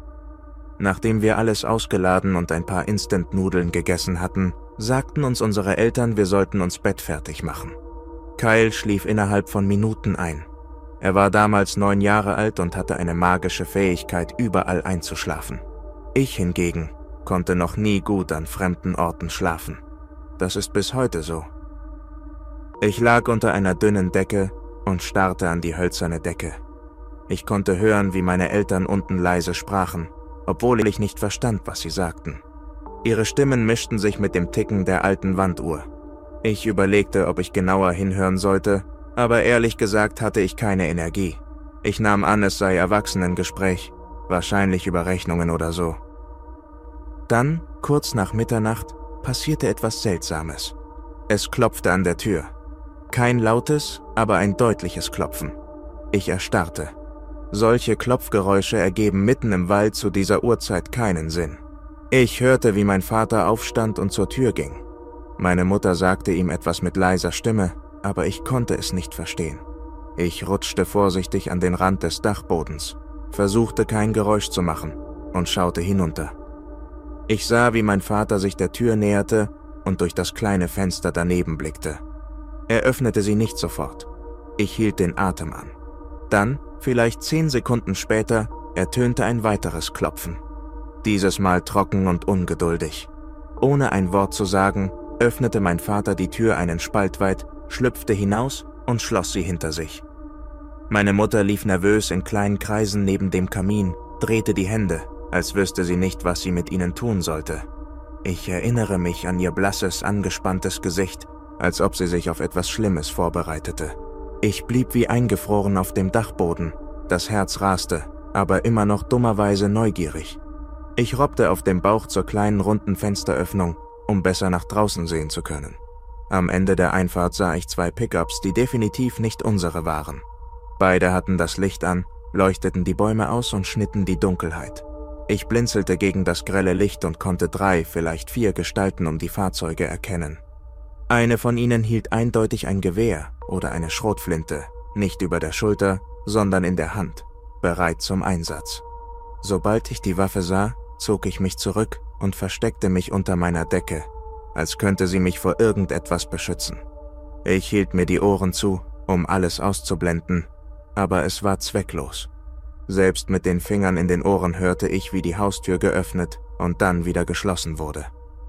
Nachdem wir alles ausgeladen und ein paar Instant-Nudeln gegessen hatten, sagten uns unsere Eltern, wir sollten uns bettfertig machen. Kyle schlief innerhalb von Minuten ein. Er war damals neun Jahre alt und hatte eine magische Fähigkeit, überall einzuschlafen. Ich hingegen konnte noch nie gut an fremden Orten schlafen. Das ist bis heute so. Ich lag unter einer dünnen Decke und starrte an die hölzerne Decke. Ich konnte hören, wie meine Eltern unten leise sprachen, obwohl ich nicht verstand, was sie sagten. Ihre Stimmen mischten sich mit dem Ticken der alten Wanduhr. Ich überlegte, ob ich genauer hinhören sollte, aber ehrlich gesagt hatte ich keine Energie. Ich nahm an, es sei Erwachsenengespräch, wahrscheinlich über Rechnungen oder so. Dann, kurz nach Mitternacht, passierte etwas Seltsames. Es klopfte an der Tür. Kein lautes, aber ein deutliches Klopfen. Ich erstarrte. Solche Klopfgeräusche ergeben mitten im Wald zu dieser Uhrzeit keinen Sinn. Ich hörte, wie mein Vater aufstand und zur Tür ging. Meine Mutter sagte ihm etwas mit leiser Stimme, aber ich konnte es nicht verstehen. Ich rutschte vorsichtig an den Rand des Dachbodens, versuchte kein Geräusch zu machen und schaute hinunter. Ich sah, wie mein Vater sich der Tür näherte und durch das kleine Fenster daneben blickte. Er öffnete sie nicht sofort. Ich hielt den Atem an. Dann, vielleicht zehn Sekunden später, ertönte ein weiteres Klopfen. Dieses Mal trocken und ungeduldig. Ohne ein Wort zu sagen, öffnete mein Vater die Tür einen Spalt weit, schlüpfte hinaus und schloss sie hinter sich. Meine Mutter lief nervös in kleinen Kreisen neben dem Kamin, drehte die Hände, als wüsste sie nicht, was sie mit ihnen tun sollte. Ich erinnere mich an ihr blasses, angespanntes Gesicht, als ob sie sich auf etwas Schlimmes vorbereitete. Ich blieb wie eingefroren auf dem Dachboden, das Herz raste, aber immer noch dummerweise neugierig. Ich robbte auf dem Bauch zur kleinen runden Fensteröffnung, um besser nach draußen sehen zu können. Am Ende der Einfahrt sah ich zwei Pickups, die definitiv nicht unsere waren. Beide hatten das Licht an, leuchteten die Bäume aus und schnitten die Dunkelheit. Ich blinzelte gegen das grelle Licht und konnte drei, vielleicht vier Gestalten um die Fahrzeuge erkennen. Eine von ihnen hielt eindeutig ein Gewehr oder eine Schrotflinte, nicht über der Schulter, sondern in der Hand, bereit zum Einsatz. Sobald ich die Waffe sah, zog ich mich zurück und versteckte mich unter meiner Decke, als könnte sie mich vor irgendetwas beschützen. Ich hielt mir die Ohren zu, um alles auszublenden, aber es war zwecklos. Selbst mit den Fingern in den Ohren hörte ich, wie die Haustür geöffnet und dann wieder geschlossen wurde.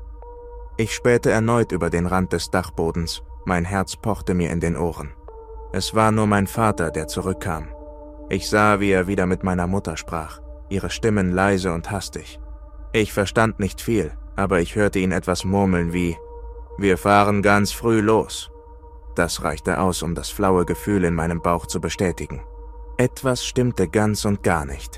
Ich spähte erneut über den Rand des Dachbodens, mein Herz pochte mir in den Ohren. Es war nur mein Vater, der zurückkam. Ich sah, wie er wieder mit meiner Mutter sprach, ihre Stimmen leise und hastig. Ich verstand nicht viel, aber ich hörte ihn etwas murmeln wie: »Wir fahren ganz früh los.« Das reichte aus, um das flaue Gefühl in meinem Bauch zu bestätigen. Etwas stimmte ganz und gar nicht.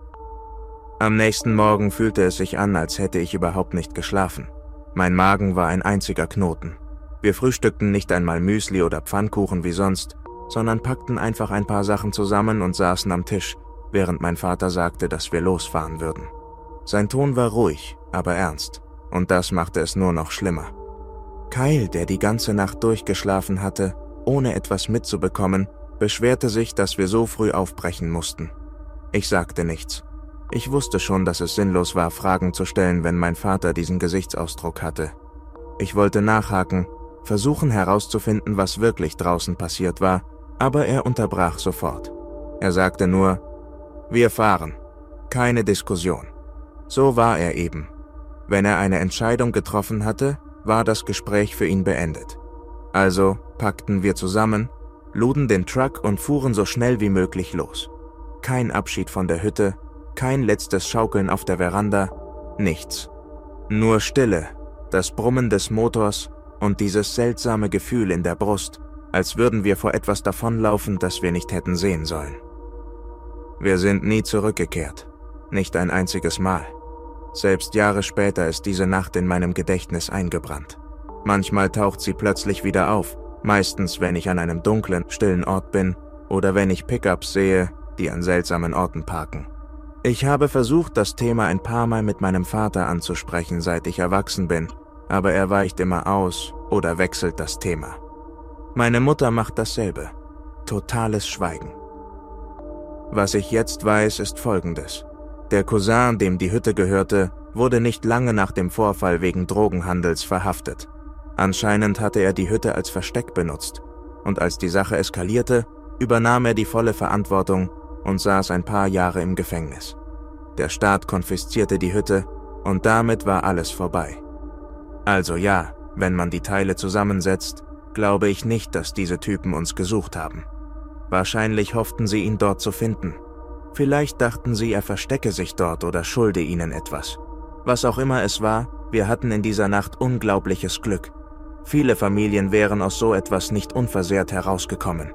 Am nächsten Morgen fühlte es sich an, als hätte ich überhaupt nicht geschlafen. Mein Magen war ein einziger Knoten. Wir frühstückten nicht einmal Müsli oder Pfannkuchen wie sonst, sondern packten einfach ein paar Sachen zusammen und saßen am Tisch, während mein Vater sagte, dass wir losfahren würden. Sein Ton war ruhig, aber ernst, und das machte es nur noch schlimmer. Kyle, der die ganze Nacht durchgeschlafen hatte, ohne etwas mitzubekommen, beschwerte sich, dass wir so früh aufbrechen mussten. Ich sagte nichts. Ich wusste schon, dass es sinnlos war, Fragen zu stellen, wenn mein Vater diesen Gesichtsausdruck hatte. Ich wollte nachhaken, versuchen herauszufinden, was wirklich draußen passiert war, aber er unterbrach sofort. Er sagte nur: »Wir fahren. Keine Diskussion.« So war er eben. Wenn er eine Entscheidung getroffen hatte, war das Gespräch für ihn beendet. Also packten wir zusammen, luden den Truck und fuhren so schnell wie möglich los. Kein Abschied von der Hütte, kein letztes Schaukeln auf der Veranda, nichts. Nur Stille, das Brummen des Motors und dieses seltsame Gefühl in der Brust, als würden wir vor etwas davonlaufen, das wir nicht hätten sehen sollen. Wir sind nie zurückgekehrt, nicht ein einziges Mal. Selbst Jahre später ist diese Nacht in meinem Gedächtnis eingebrannt. Manchmal taucht sie plötzlich wieder auf, meistens wenn ich an einem dunklen, stillen Ort bin oder wenn ich Pickups sehe, die an seltsamen Orten parken. Ich habe versucht, das Thema ein paar Mal mit meinem Vater anzusprechen, seit ich erwachsen bin, aber er weicht immer aus oder wechselt das Thema. Meine Mutter macht dasselbe. Totales Schweigen. Was ich jetzt weiß, ist Folgendes. Der Cousin, dem die Hütte gehörte, wurde nicht lange nach dem Vorfall wegen Drogenhandels verhaftet. Anscheinend hatte er die Hütte als Versteck benutzt. Und als die Sache eskalierte, übernahm er die volle Verantwortung und saß ein paar Jahre im Gefängnis. Der Staat konfiszierte die Hütte und damit war alles vorbei. Also ja, wenn man die Teile zusammensetzt, glaube ich nicht, dass diese Typen uns gesucht haben. Wahrscheinlich hofften sie, ihn dort zu finden. Vielleicht dachten sie, er verstecke sich dort oder schulde ihnen etwas. Was auch immer es war, wir hatten in dieser Nacht unglaubliches Glück. Viele Familien wären aus so etwas nicht unversehrt herausgekommen.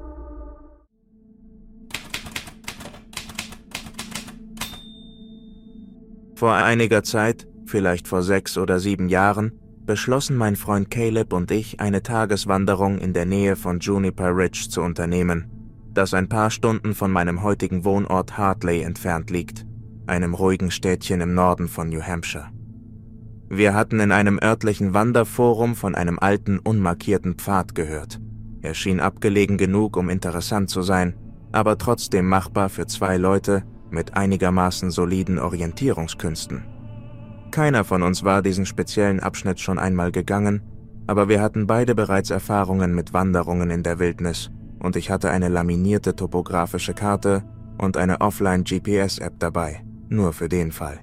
Vor einiger Zeit, vielleicht vor sechs oder sieben Jahren, beschlossen mein Freund Caleb und ich, eine Tageswanderung in der Nähe von Juniper Ridge zu unternehmen, das ein paar Stunden von meinem heutigen Wohnort Hartley entfernt liegt, einem ruhigen Städtchen im Norden von New Hampshire. Wir hatten in einem örtlichen Wanderforum von einem alten, unmarkierten Pfad gehört. Er schien abgelegen genug, um interessant zu sein, aber trotzdem machbar für zwei Leute mit einigermaßen soliden Orientierungskünsten. Keiner von uns war diesen speziellen Abschnitt schon einmal gegangen, aber wir hatten beide bereits Erfahrungen mit Wanderungen in der Wildnis und ich hatte eine laminierte topografische Karte und eine Offline-G P S-App dabei, nur für den Fall.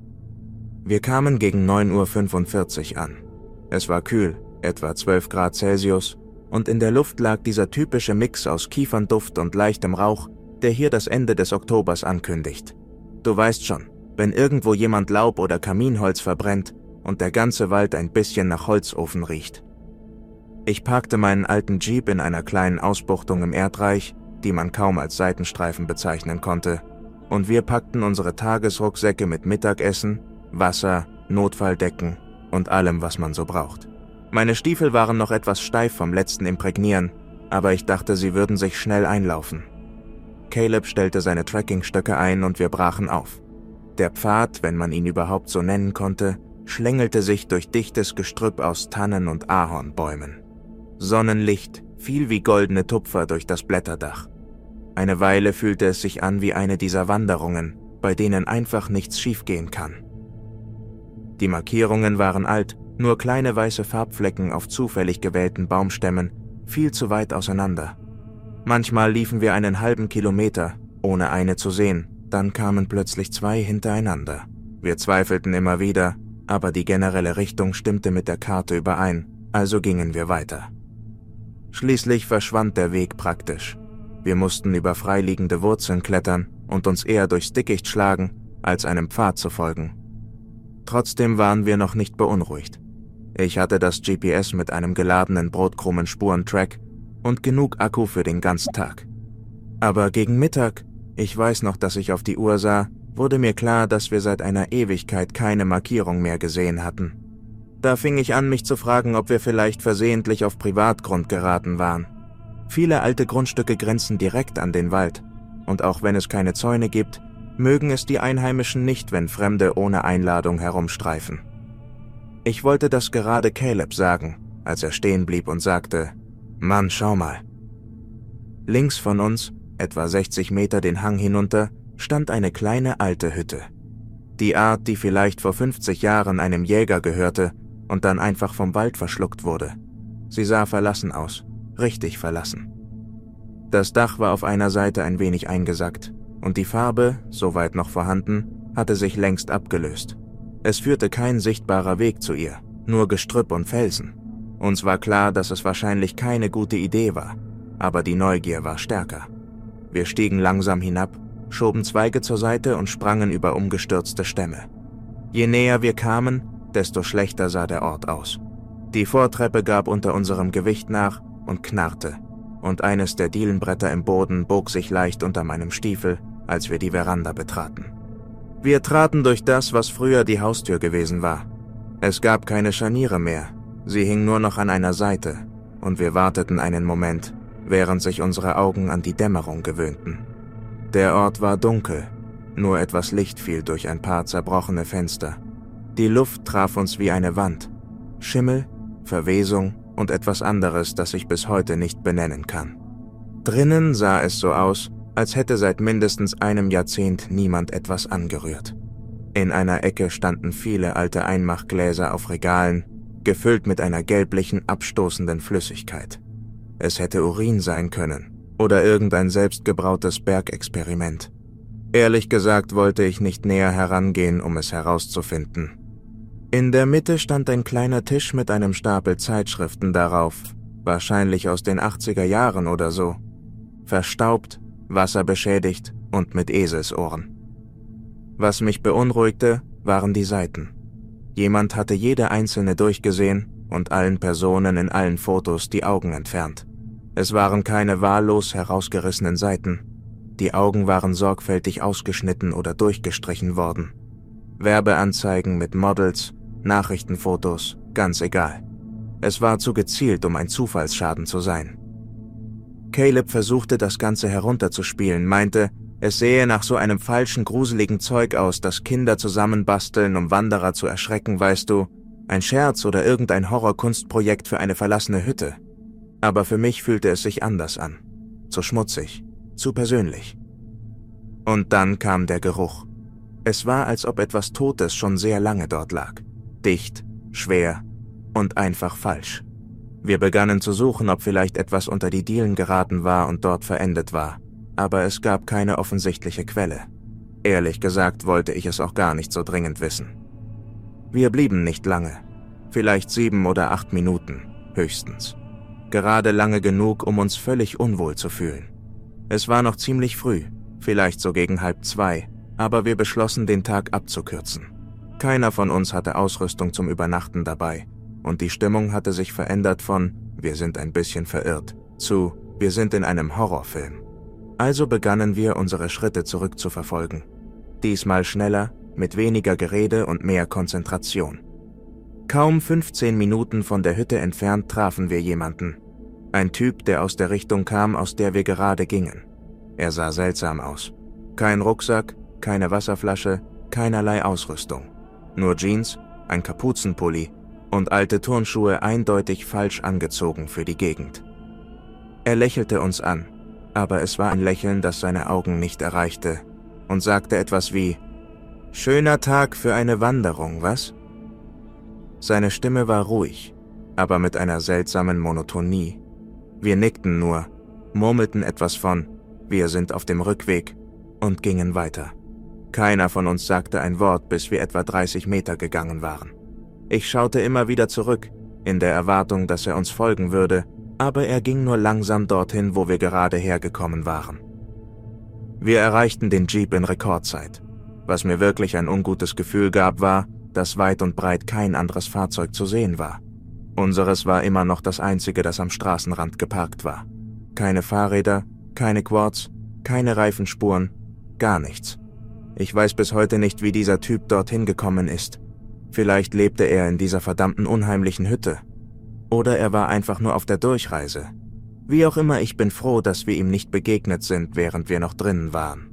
Wir kamen gegen neun Uhr fünfundvierzig an. Es war kühl, etwa zwölf Grad Celsius, und in der Luft lag dieser typische Mix aus Kiefernduft und leichtem Rauch, der hier das Ende des Oktobers ankündigt. Du weißt schon, wenn irgendwo jemand Laub oder Kaminholz verbrennt und der ganze Wald ein bisschen nach Holzofen riecht. Ich parkte meinen alten Jeep in einer kleinen Ausbuchtung im Erdreich, die man kaum als Seitenstreifen bezeichnen konnte, und wir packten unsere Tagesrucksäcke mit Mittagessen, Wasser, Notfalldecken und allem, was man so braucht. Meine Stiefel waren noch etwas steif vom letzten Imprägnieren, aber ich dachte, sie würden sich schnell einlaufen. Caleb stellte seine Trekkingstöcke ein und wir brachen auf. Der Pfad, wenn man ihn überhaupt so nennen konnte, schlängelte sich durch dichtes Gestrüpp aus Tannen- und Ahornbäumen. Sonnenlicht fiel wie goldene Tupfer durch das Blätterdach. Eine Weile fühlte es sich an wie eine dieser Wanderungen, bei denen einfach nichts schiefgehen kann. Die Markierungen waren alt, nur kleine weiße Farbflecken auf zufällig gewählten Baumstämmen, viel zu weit auseinander. Manchmal liefen wir einen halben Kilometer, ohne eine zu sehen, dann kamen plötzlich zwei hintereinander. Wir zweifelten immer wieder, aber die generelle Richtung stimmte mit der Karte überein, also gingen wir weiter. Schließlich verschwand der Weg praktisch. Wir mussten über freiliegende Wurzeln klettern und uns eher durchs Dickicht schlagen, als einem Pfad zu folgen. Trotzdem waren wir noch nicht beunruhigt. Ich hatte das G P S mit einem geladenen Brotkrumen-Spuren-Track und genug Akku für den ganzen Tag. Aber gegen Mittag, ich weiß noch, dass ich auf die Uhr sah, wurde mir klar, dass wir seit einer Ewigkeit keine Markierung mehr gesehen hatten. Da fing ich an, mich zu fragen, ob wir vielleicht versehentlich auf Privatgrund geraten waren. Viele alte Grundstücke grenzen direkt an den Wald, und auch wenn es keine Zäune gibt, mögen es die Einheimischen nicht, wenn Fremde ohne Einladung herumstreifen. Ich wollte das gerade Caleb sagen, als er stehen blieb und sagte: »Mann, schau mal.« Links von uns, etwa sechzig Meter den Hang hinunter, stand eine kleine alte Hütte. Die Art, die vielleicht vor fünfzig Jahren einem Jäger gehörte und dann einfach vom Wald verschluckt wurde. Sie sah verlassen aus, richtig verlassen. Das Dach war auf einer Seite ein wenig eingesackt und die Farbe, soweit noch vorhanden, hatte sich längst abgelöst. Es führte kein sichtbarer Weg zu ihr, nur Gestrüpp und Felsen. Uns war klar, dass es wahrscheinlich keine gute Idee war, aber die Neugier war stärker. Wir stiegen langsam hinab, schoben Zweige zur Seite und sprangen über umgestürzte Stämme. Je näher wir kamen, desto schlechter sah der Ort aus. Die Vortreppe gab unter unserem Gewicht nach und knarrte, und eines der Dielenbretter im Boden bog sich leicht unter meinem Stiefel, als wir die Veranda betraten. Wir traten durch das, was früher die Haustür gewesen war. Es gab keine Scharniere mehr, sie hing nur noch an einer Seite, und wir warteten einen Moment, während sich unsere Augen an die Dämmerung gewöhnten. Der Ort war dunkel, nur etwas Licht fiel durch ein paar zerbrochene Fenster. Die Luft traf uns wie eine Wand. Schimmel, Verwesung und etwas anderes, das ich bis heute nicht benennen kann. Drinnen sah es so aus, als hätte seit mindestens einem Jahrzehnt niemand etwas angerührt. In einer Ecke standen viele alte Einmachgläser auf Regalen, gefüllt mit einer gelblichen, abstoßenden Flüssigkeit. Es hätte Urin sein können oder irgendein selbstgebrautes Bergexperiment. Ehrlich gesagt wollte ich nicht näher herangehen, um es herauszufinden. In der Mitte stand ein kleiner Tisch mit einem Stapel Zeitschriften darauf, wahrscheinlich aus den achtziger Jahren oder so. Verstaubt, wasserbeschädigt und mit Eselsohren. Was mich beunruhigte, waren die Seiten. Jemand hatte jede einzelne durchgesehen und allen Personen in allen Fotos die Augen entfernt. Es waren keine wahllos herausgerissenen Seiten. Die Augen waren sorgfältig ausgeschnitten oder durchgestrichen worden. Werbeanzeigen mit Models, Nachrichtenfotos, ganz egal. Es war zu gezielt, um ein Zufallsschaden zu sein. Caleb versuchte, das Ganze herunterzuspielen, meinte, es sähe nach so einem falschen, gruseligen Zeug aus, das Kinder zusammenbasteln, um Wanderer zu erschrecken, weißt du, ein Scherz oder irgendein Horrorkunstprojekt für eine verlassene Hütte. Aber für mich fühlte es sich anders an. Zu schmutzig, zu persönlich. Und dann kam der Geruch. Es war, als ob etwas Totes schon sehr lange dort lag. Dicht, schwer und einfach falsch. Wir begannen zu suchen, ob vielleicht etwas unter die Dielen geraten war und dort verendet war, aber es gab keine offensichtliche Quelle. Ehrlich gesagt wollte ich es auch gar nicht so dringend wissen. Wir blieben nicht lange, vielleicht sieben oder acht Minuten, höchstens. Gerade lange genug, um uns völlig unwohl zu fühlen. Es war noch ziemlich früh, vielleicht so gegen halb zwei, aber wir beschlossen, den Tag abzukürzen. Keiner von uns hatte Ausrüstung zum Übernachten dabei, und die Stimmung hatte sich verändert von »wir sind ein bisschen verirrt« zu »wir sind in einem Horrorfilm«. Also begannen wir, unsere Schritte zurückzuverfolgen. Diesmal schneller, mit weniger Gerede und mehr Konzentration. Kaum fünfzehn Minuten von der Hütte entfernt trafen wir jemanden. Ein Typ, der aus der Richtung kam, aus der wir gerade gingen. Er sah seltsam aus. Kein Rucksack, keine Wasserflasche, keinerlei Ausrüstung. Nur Jeans, ein Kapuzenpulli und alte Turnschuhe, eindeutig falsch angezogen für die Gegend. Er lächelte uns an, aber es war ein Lächeln, das seine Augen nicht erreichte, und sagte etwas wie »Schöner Tag für eine Wanderung, was?« Seine Stimme war ruhig, aber mit einer seltsamen Monotonie. Wir nickten nur, murmelten etwas von »Wir sind auf dem Rückweg« und gingen weiter. Keiner von uns sagte ein Wort, bis wir etwa dreißig Meter gegangen waren. Ich schaute immer wieder zurück, in der Erwartung, dass er uns folgen würde, aber er ging nur langsam dorthin, wo wir gerade hergekommen waren. Wir erreichten den Jeep in Rekordzeit. Was mir wirklich ein ungutes Gefühl gab, war, dass weit und breit kein anderes Fahrzeug zu sehen war. Unseres war immer noch das einzige, das am Straßenrand geparkt war. Keine Fahrräder, keine Quads, keine Reifenspuren, gar nichts. Ich weiß bis heute nicht, wie dieser Typ dorthin gekommen ist. Vielleicht lebte er in dieser verdammten unheimlichen Hütte. Oder er war einfach nur auf der Durchreise. Wie auch immer, ich bin froh, dass wir ihm nicht begegnet sind, während wir noch drinnen waren.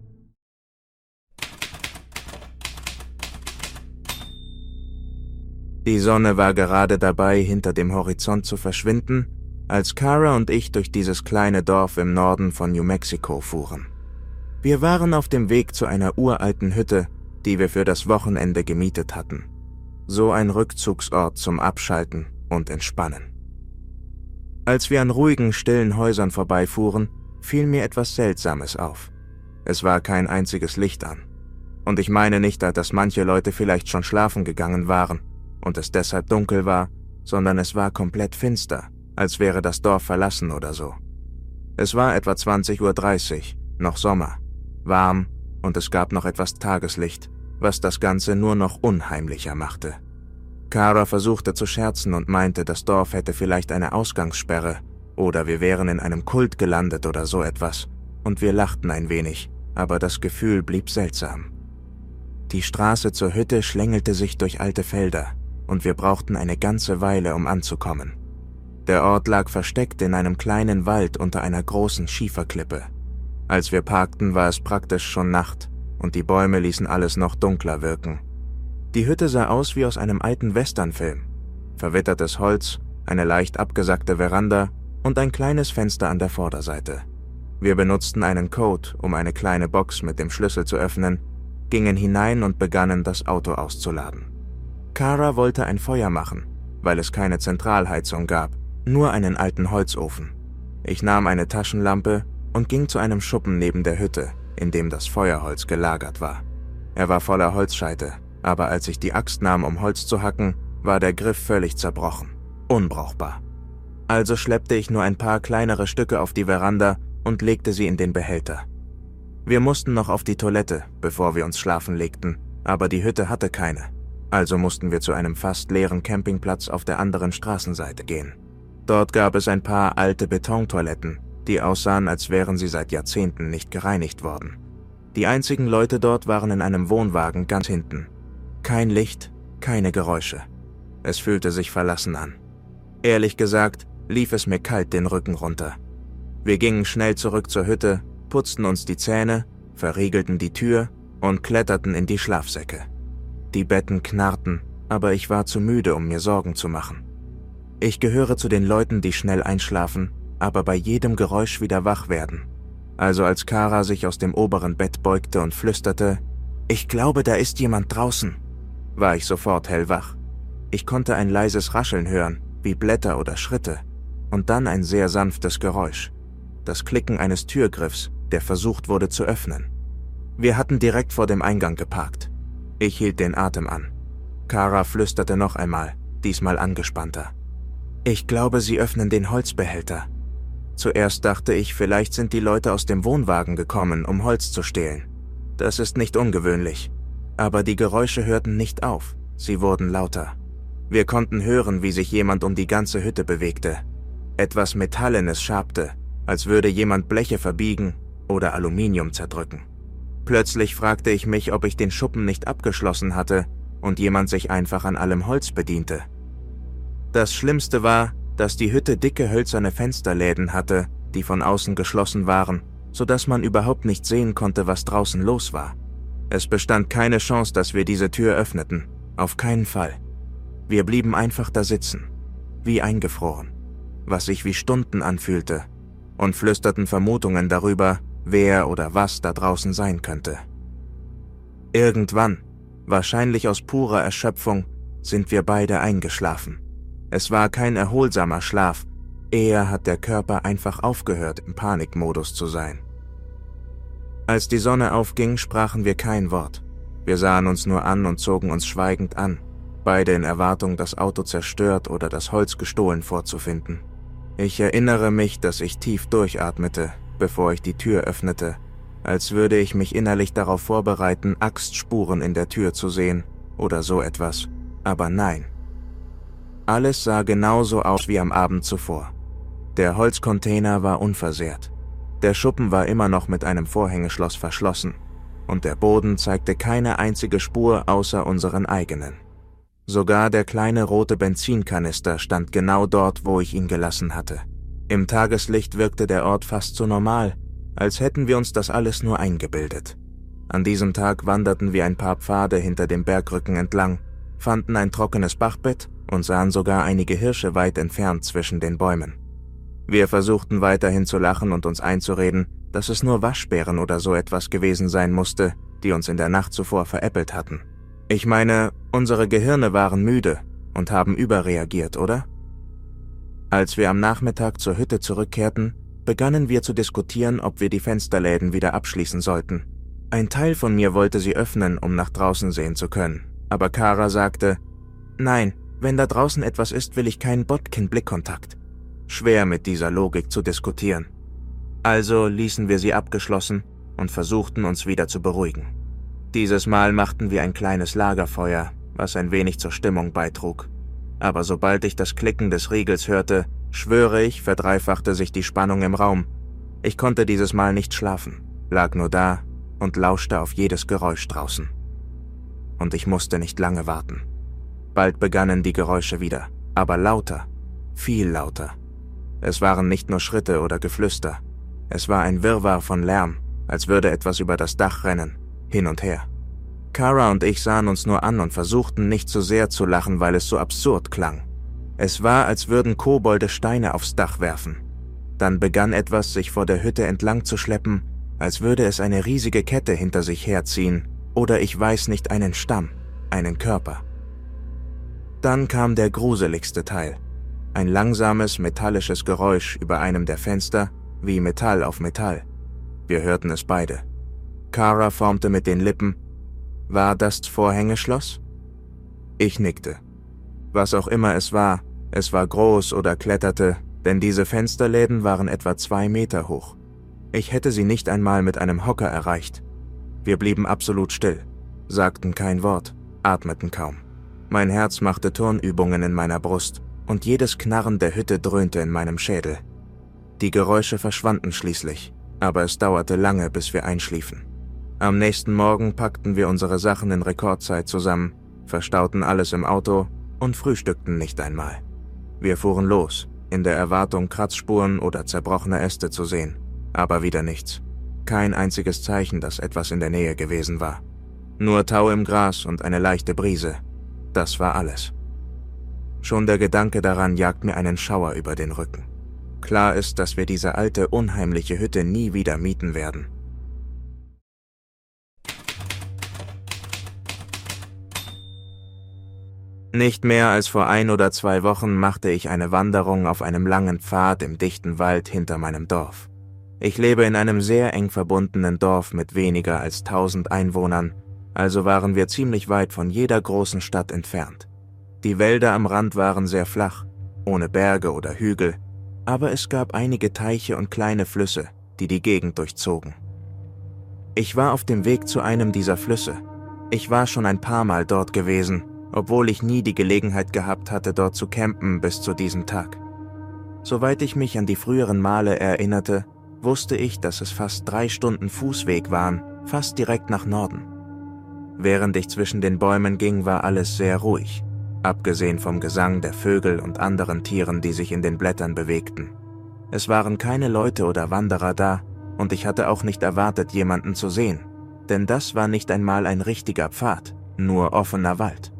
Die Sonne war gerade dabei, hinter dem Horizont zu verschwinden, als Kara und ich durch dieses kleine Dorf im Norden von New Mexico fuhren. Wir waren auf dem Weg zu einer uralten Hütte, die wir für das Wochenende gemietet hatten. So ein Rückzugsort zum Abschalten und Entspannen. Als wir an ruhigen, stillen Häusern vorbeifuhren, fiel mir etwas Seltsames auf. Es war kein einziges Licht an. Und ich meine nicht, dass manche Leute vielleicht schon schlafen gegangen waren und es deshalb dunkel war, sondern es war komplett finster, als wäre das Dorf verlassen oder so. Es war etwa zwanzig Uhr dreißig, noch Sommer, warm und es gab noch etwas Tageslicht, was das Ganze nur noch unheimlicher machte. Kara versuchte zu scherzen und meinte, das Dorf hätte vielleicht eine Ausgangssperre oder wir wären in einem Kult gelandet oder so etwas, und wir lachten ein wenig, aber das Gefühl blieb seltsam. Die Straße zur Hütte schlängelte sich durch alte Felder, und wir brauchten eine ganze Weile, um anzukommen. Der Ort lag versteckt in einem kleinen Wald unter einer großen Schieferklippe. Als wir parkten, war es praktisch schon Nacht, und die Bäume ließen alles noch dunkler wirken. Die Hütte sah aus wie aus einem alten Westernfilm. Verwittertes Holz, eine leicht abgesackte Veranda und ein kleines Fenster an der Vorderseite. Wir benutzten einen Code, um eine kleine Box mit dem Schlüssel zu öffnen, gingen hinein und begannen, das Auto auszuladen. Kara wollte ein Feuer machen, weil es keine Zentralheizung gab, nur einen alten Holzofen. Ich nahm eine Taschenlampe und ging zu einem Schuppen neben der Hütte, in dem das Feuerholz gelagert war. Er war voller Holzscheite, aber als ich die Axt nahm, um Holz zu hacken, war der Griff völlig zerbrochen. Unbrauchbar. Also schleppte ich nur ein paar kleinere Stücke auf die Veranda und legte sie in den Behälter. Wir mussten noch auf die Toilette, bevor wir uns schlafen legten, aber die Hütte hatte keine. Also mussten wir zu einem fast leeren Campingplatz auf der anderen Straßenseite gehen. Dort gab es ein paar alte Betontoiletten, die aussahen, als wären sie seit Jahrzehnten nicht gereinigt worden. Die einzigen Leute dort waren in einem Wohnwagen ganz hinten. Kein Licht, keine Geräusche. Es fühlte sich verlassen an. Ehrlich gesagt, lief es mir kalt den Rücken runter. Wir gingen schnell zurück zur Hütte, putzten uns die Zähne, verriegelten die Tür und kletterten in die Schlafsäcke. Die Betten knarrten, aber ich war zu müde, um mir Sorgen zu machen. Ich gehöre zu den Leuten, die schnell einschlafen, aber bei jedem Geräusch wieder wach werden. Also als Kara sich aus dem oberen Bett beugte und flüsterte, »Ich glaube, da ist jemand draußen«, war ich sofort hellwach. Ich konnte ein leises Rascheln hören, wie Blätter oder Schritte, und dann ein sehr sanftes Geräusch. Das Klicken eines Türgriffs, der versucht wurde zu öffnen. Wir hatten direkt vor dem Eingang geparkt. Ich hielt den Atem an. Kara flüsterte noch einmal, diesmal angespannter. »Ich glaube, sie öffnen den Holzbehälter.« Zuerst dachte ich, vielleicht sind die Leute aus dem Wohnwagen gekommen, um Holz zu stehlen. Das ist nicht ungewöhnlich. Aber die Geräusche hörten nicht auf, sie wurden lauter. Wir konnten hören, wie sich jemand um die ganze Hütte bewegte. Etwas Metallenes schabte, als würde jemand Bleche verbiegen oder Aluminium zerdrücken. Plötzlich fragte ich mich, ob ich den Schuppen nicht abgeschlossen hatte und jemand sich einfach an allem Holz bediente. Das Schlimmste war, dass die Hütte dicke hölzerne Fensterläden hatte, die von außen geschlossen waren, sodass man überhaupt nicht sehen konnte, was draußen los war. Es bestand keine Chance, dass wir diese Tür öffneten. Auf keinen Fall. Wir blieben einfach da sitzen, wie eingefroren, was sich wie Stunden anfühlte, und flüsterten Vermutungen darüber, wer oder was da draußen sein könnte. Irgendwann, wahrscheinlich aus purer Erschöpfung, sind wir beide eingeschlafen. Es war kein erholsamer Schlaf, eher hat der Körper einfach aufgehört, im Panikmodus zu sein. Als die Sonne aufging, sprachen wir kein Wort. Wir sahen uns nur an und zogen uns schweigend an, beide in Erwartung, das Auto zerstört oder das Holz gestohlen vorzufinden. Ich erinnere mich, dass ich tief durchatmete, bevor ich die Tür öffnete, als würde ich mich innerlich darauf vorbereiten, Axtspuren in der Tür zu sehen oder so etwas. Aber nein. Alles sah genauso aus wie am Abend zuvor. Der Holzcontainer war unversehrt. Der Schuppen war immer noch mit einem Vorhängeschloss verschlossen und der Boden zeigte keine einzige Spur außer unseren eigenen. Sogar der kleine rote Benzinkanister stand genau dort, wo ich ihn gelassen hatte. Im Tageslicht wirkte der Ort fast so normal, als hätten wir uns das alles nur eingebildet. An diesem Tag wanderten wir ein paar Pfade hinter dem Bergrücken entlang, fanden ein trockenes Bachbett und sahen sogar einige Hirsche weit entfernt zwischen den Bäumen. Wir versuchten weiterhin zu lachen und uns einzureden, dass es nur Waschbären oder so etwas gewesen sein musste, die uns in der Nacht zuvor veräppelt hatten. Ich meine, unsere Gehirne waren müde und haben überreagiert, oder? Als wir am Nachmittag zur Hütte zurückkehrten, begannen wir zu diskutieren, ob wir die Fensterläden wieder abschließen sollten. Ein Teil von mir wollte sie öffnen, um nach draußen sehen zu können, aber Kara sagte, »Nein, wenn da draußen etwas ist, will ich keinen Botkin-Blickkontakt.« Schwer mit dieser Logik zu diskutieren. Also ließen wir sie abgeschlossen und versuchten uns wieder zu beruhigen. Dieses Mal machten wir ein kleines Lagerfeuer, was ein wenig zur Stimmung beitrug. Aber sobald ich das Klicken des Riegels hörte, schwöre ich, verdreifachte sich die Spannung im Raum. Ich konnte dieses Mal nicht schlafen, lag nur da und lauschte auf jedes Geräusch draußen. und ich musste nicht lange warten. Bald begannen die Geräusche wieder, aber lauter, viel lauter. Es waren nicht nur Schritte oder Geflüster, es war ein Wirrwarr von Lärm, als würde etwas über das Dach rennen, hin und her. Kara und ich sahen uns nur an und versuchten nicht zu sehr zu lachen, weil es so absurd klang. Es war, als würden Kobolde Steine aufs Dach werfen. Dann begann etwas, sich vor der Hütte entlang zu schleppen, als würde es eine riesige Kette hinter sich herziehen, oder ich weiß nicht, einen Stamm, einen Körper. Dann kam der gruseligste Teil. Ein langsames, metallisches Geräusch über einem der Fenster, wie Metall auf Metall. Wir hörten es beide. Kara formte mit den Lippen: War das Vorhängeschloss? Ich nickte. Was auch immer es war, es war groß oder kletterte, denn diese Fensterläden waren etwa zwei Meter hoch. Ich hätte sie nicht einmal mit einem Hocker erreicht. Wir blieben absolut still, sagten kein Wort, atmeten kaum. Mein Herz machte Turnübungen in meiner Brust und jedes Knarren der Hütte dröhnte in meinem Schädel. Die Geräusche verschwanden schließlich, aber es dauerte lange, bis wir einschliefen. Am nächsten Morgen packten wir unsere Sachen in Rekordzeit zusammen, verstauten alles im Auto und frühstückten nicht einmal. Wir fuhren los, in der Erwartung, Kratzspuren oder zerbrochene Äste zu sehen, aber wieder nichts. Kein einziges Zeichen, dass etwas in der Nähe gewesen war. Nur Tau im Gras und eine leichte Brise. Das war alles. Schon der Gedanke daran jagt mir einen Schauer über den Rücken. Klar ist, dass wir diese alte, unheimliche Hütte nie wieder mieten werden. Nicht mehr als vor ein oder zwei Wochen machte ich eine Wanderung auf einem langen Pfad im dichten Wald hinter meinem Dorf. Ich lebe in einem sehr eng verbundenen Dorf mit weniger als tausend Einwohnern, also waren wir ziemlich weit von jeder großen Stadt entfernt. Die Wälder am Rand waren sehr flach, ohne Berge oder Hügel, aber es gab einige Teiche und kleine Flüsse, die die Gegend durchzogen. Ich war auf dem Weg zu einem dieser Flüsse. Ich war schon ein paar Mal dort gewesen, obwohl ich nie die Gelegenheit gehabt hatte, dort zu campen bis zu diesem Tag. Soweit ich mich an die früheren Male erinnerte, wusste ich, dass es fast drei Stunden Fußweg waren, fast direkt nach Norden. Während ich zwischen den Bäumen ging, war alles sehr ruhig, abgesehen vom Gesang der Vögel und anderen Tieren, die sich in den Blättern bewegten. Es waren keine Leute oder Wanderer da, und ich hatte auch nicht erwartet, jemanden zu sehen, denn das war nicht einmal ein richtiger Pfad, nur offener Wald.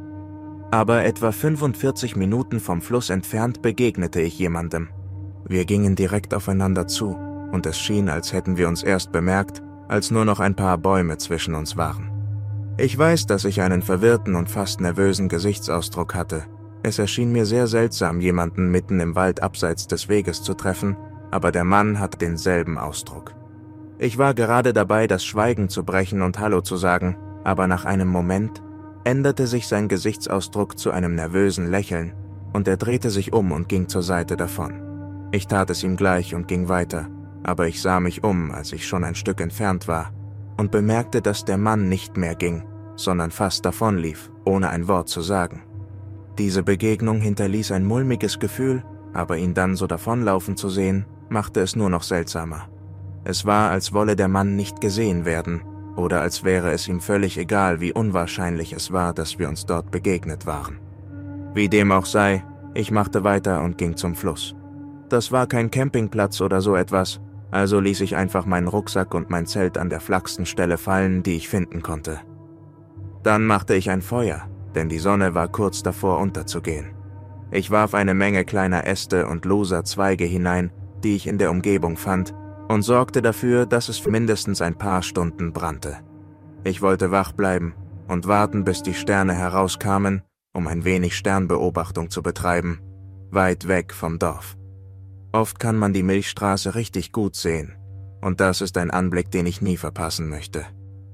Aber etwa fünfundvierzig Minuten vom Fluss entfernt begegnete ich jemandem. Wir gingen direkt aufeinander zu, und es schien, als hätten wir uns erst bemerkt, als nur noch ein paar Bäume zwischen uns waren. Ich weiß, dass ich einen verwirrten und fast nervösen Gesichtsausdruck hatte. Es erschien mir sehr seltsam, jemanden mitten im Wald abseits des Weges zu treffen, aber der Mann hatte denselben Ausdruck. Ich war gerade dabei, das Schweigen zu brechen und Hallo zu sagen, aber nach einem Moment änderte sich sein Gesichtsausdruck zu einem nervösen Lächeln und er drehte sich um und ging zur Seite davon. Ich tat es ihm gleich und ging weiter, aber ich sah mich um, als ich schon ein Stück entfernt war, und bemerkte, dass der Mann nicht mehr ging, sondern fast davonlief, ohne ein Wort zu sagen. Diese Begegnung hinterließ ein mulmiges Gefühl, aber ihn dann so davonlaufen zu sehen, machte es nur noch seltsamer. Es war, als wolle der Mann nicht gesehen werden, oder als wäre es ihm völlig egal, wie unwahrscheinlich es war, dass wir uns dort begegnet waren. Wie dem auch sei, ich machte weiter und ging zum Fluss. Das war kein Campingplatz oder so etwas, also ließ ich einfach meinen Rucksack und mein Zelt an der flachsten Stelle fallen, die ich finden konnte. Dann machte ich ein Feuer, denn die Sonne war kurz davor unterzugehen. Ich warf eine Menge kleiner Äste und loser Zweige hinein, die ich in der Umgebung fand, und sorgte dafür, dass es mindestens ein paar Stunden brannte. Ich wollte wach bleiben und warten, bis die Sterne herauskamen, um ein wenig Sternbeobachtung zu betreiben, weit weg vom Dorf. Oft kann man die Milchstraße richtig gut sehen, und das ist ein Anblick, den ich nie verpassen möchte.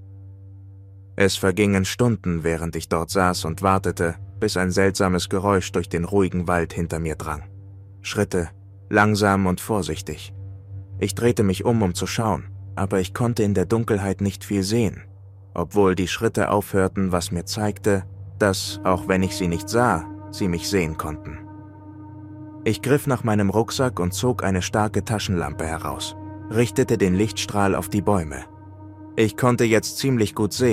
Es vergingen Stunden, während ich dort saß und wartete, bis ein seltsames Geräusch durch den ruhigen Wald hinter mir drang. Schritte, langsam und vorsichtig. Ich drehte mich um, um zu schauen, aber ich konnte in der Dunkelheit nicht viel sehen, obwohl die Schritte aufhörten, was mir zeigte, dass, auch wenn ich sie nicht sah, sie mich sehen konnten. Ich griff nach meinem Rucksack und zog eine starke Taschenlampe heraus, richtete den Lichtstrahl auf die Bäume. Ich konnte jetzt ziemlich gut sehen,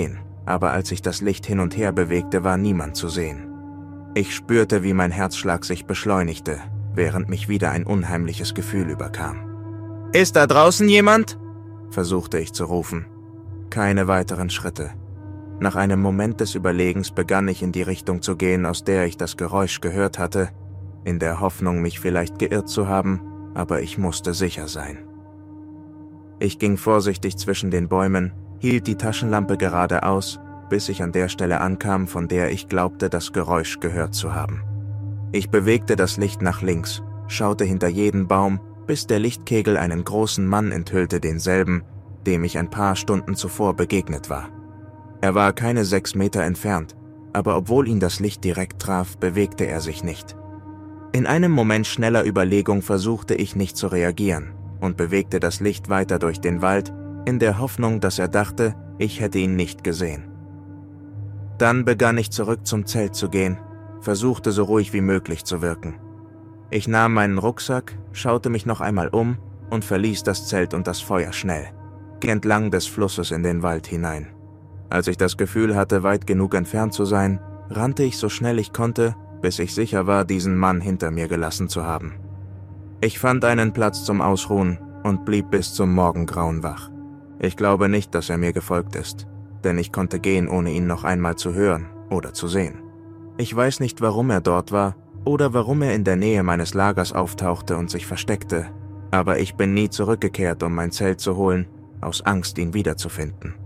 aber als sich das Licht hin und her bewegte, war niemand zu sehen. Ich spürte, wie mein Herzschlag sich beschleunigte, während mich wieder ein unheimliches Gefühl überkam. »Ist da draußen jemand?« versuchte ich zu rufen. Keine weiteren Schritte. Nach einem Moment des Überlegens begann ich in die Richtung zu gehen, aus der ich das Geräusch gehört hatte, in der Hoffnung, mich vielleicht geirrt zu haben, aber ich musste sicher sein. Ich ging vorsichtig zwischen den Bäumen, hielt die Taschenlampe geradeaus, bis ich an der Stelle ankam, von der ich glaubte, das Geräusch gehört zu haben. Ich bewegte das Licht nach links, schaute hinter jeden Baum, bis der Lichtkegel einen großen Mann enthüllte, denselben, dem ich ein paar Stunden zuvor begegnet war. Er war keine sechs Meter entfernt, aber obwohl ihn das Licht direkt traf, bewegte er sich nicht. In einem Moment schneller Überlegung versuchte ich nicht zu reagieren und bewegte das Licht weiter durch den Wald, in der Hoffnung, dass er dachte, ich hätte ihn nicht gesehen. Dann begann ich zurück zum Zelt zu gehen, versuchte so ruhig wie möglich zu wirken. Ich nahm meinen Rucksack, schaute mich noch einmal um und verließ das Zelt und das Feuer schnell, ging entlang des Flusses in den Wald hinein. Als ich das Gefühl hatte, weit genug entfernt zu sein, rannte ich so schnell ich konnte, bis ich sicher war, diesen Mann hinter mir gelassen zu haben. Ich fand einen Platz zum Ausruhen und blieb bis zum Morgengrauen wach. Ich glaube nicht, dass er mir gefolgt ist, denn ich konnte gehen, ohne ihn noch einmal zu hören oder zu sehen. Ich weiß nicht, warum er dort war oder warum er in der Nähe meines Lagers auftauchte und sich versteckte, aber ich bin nie zurückgekehrt, um mein Zelt zu holen, aus Angst, ihn wiederzufinden.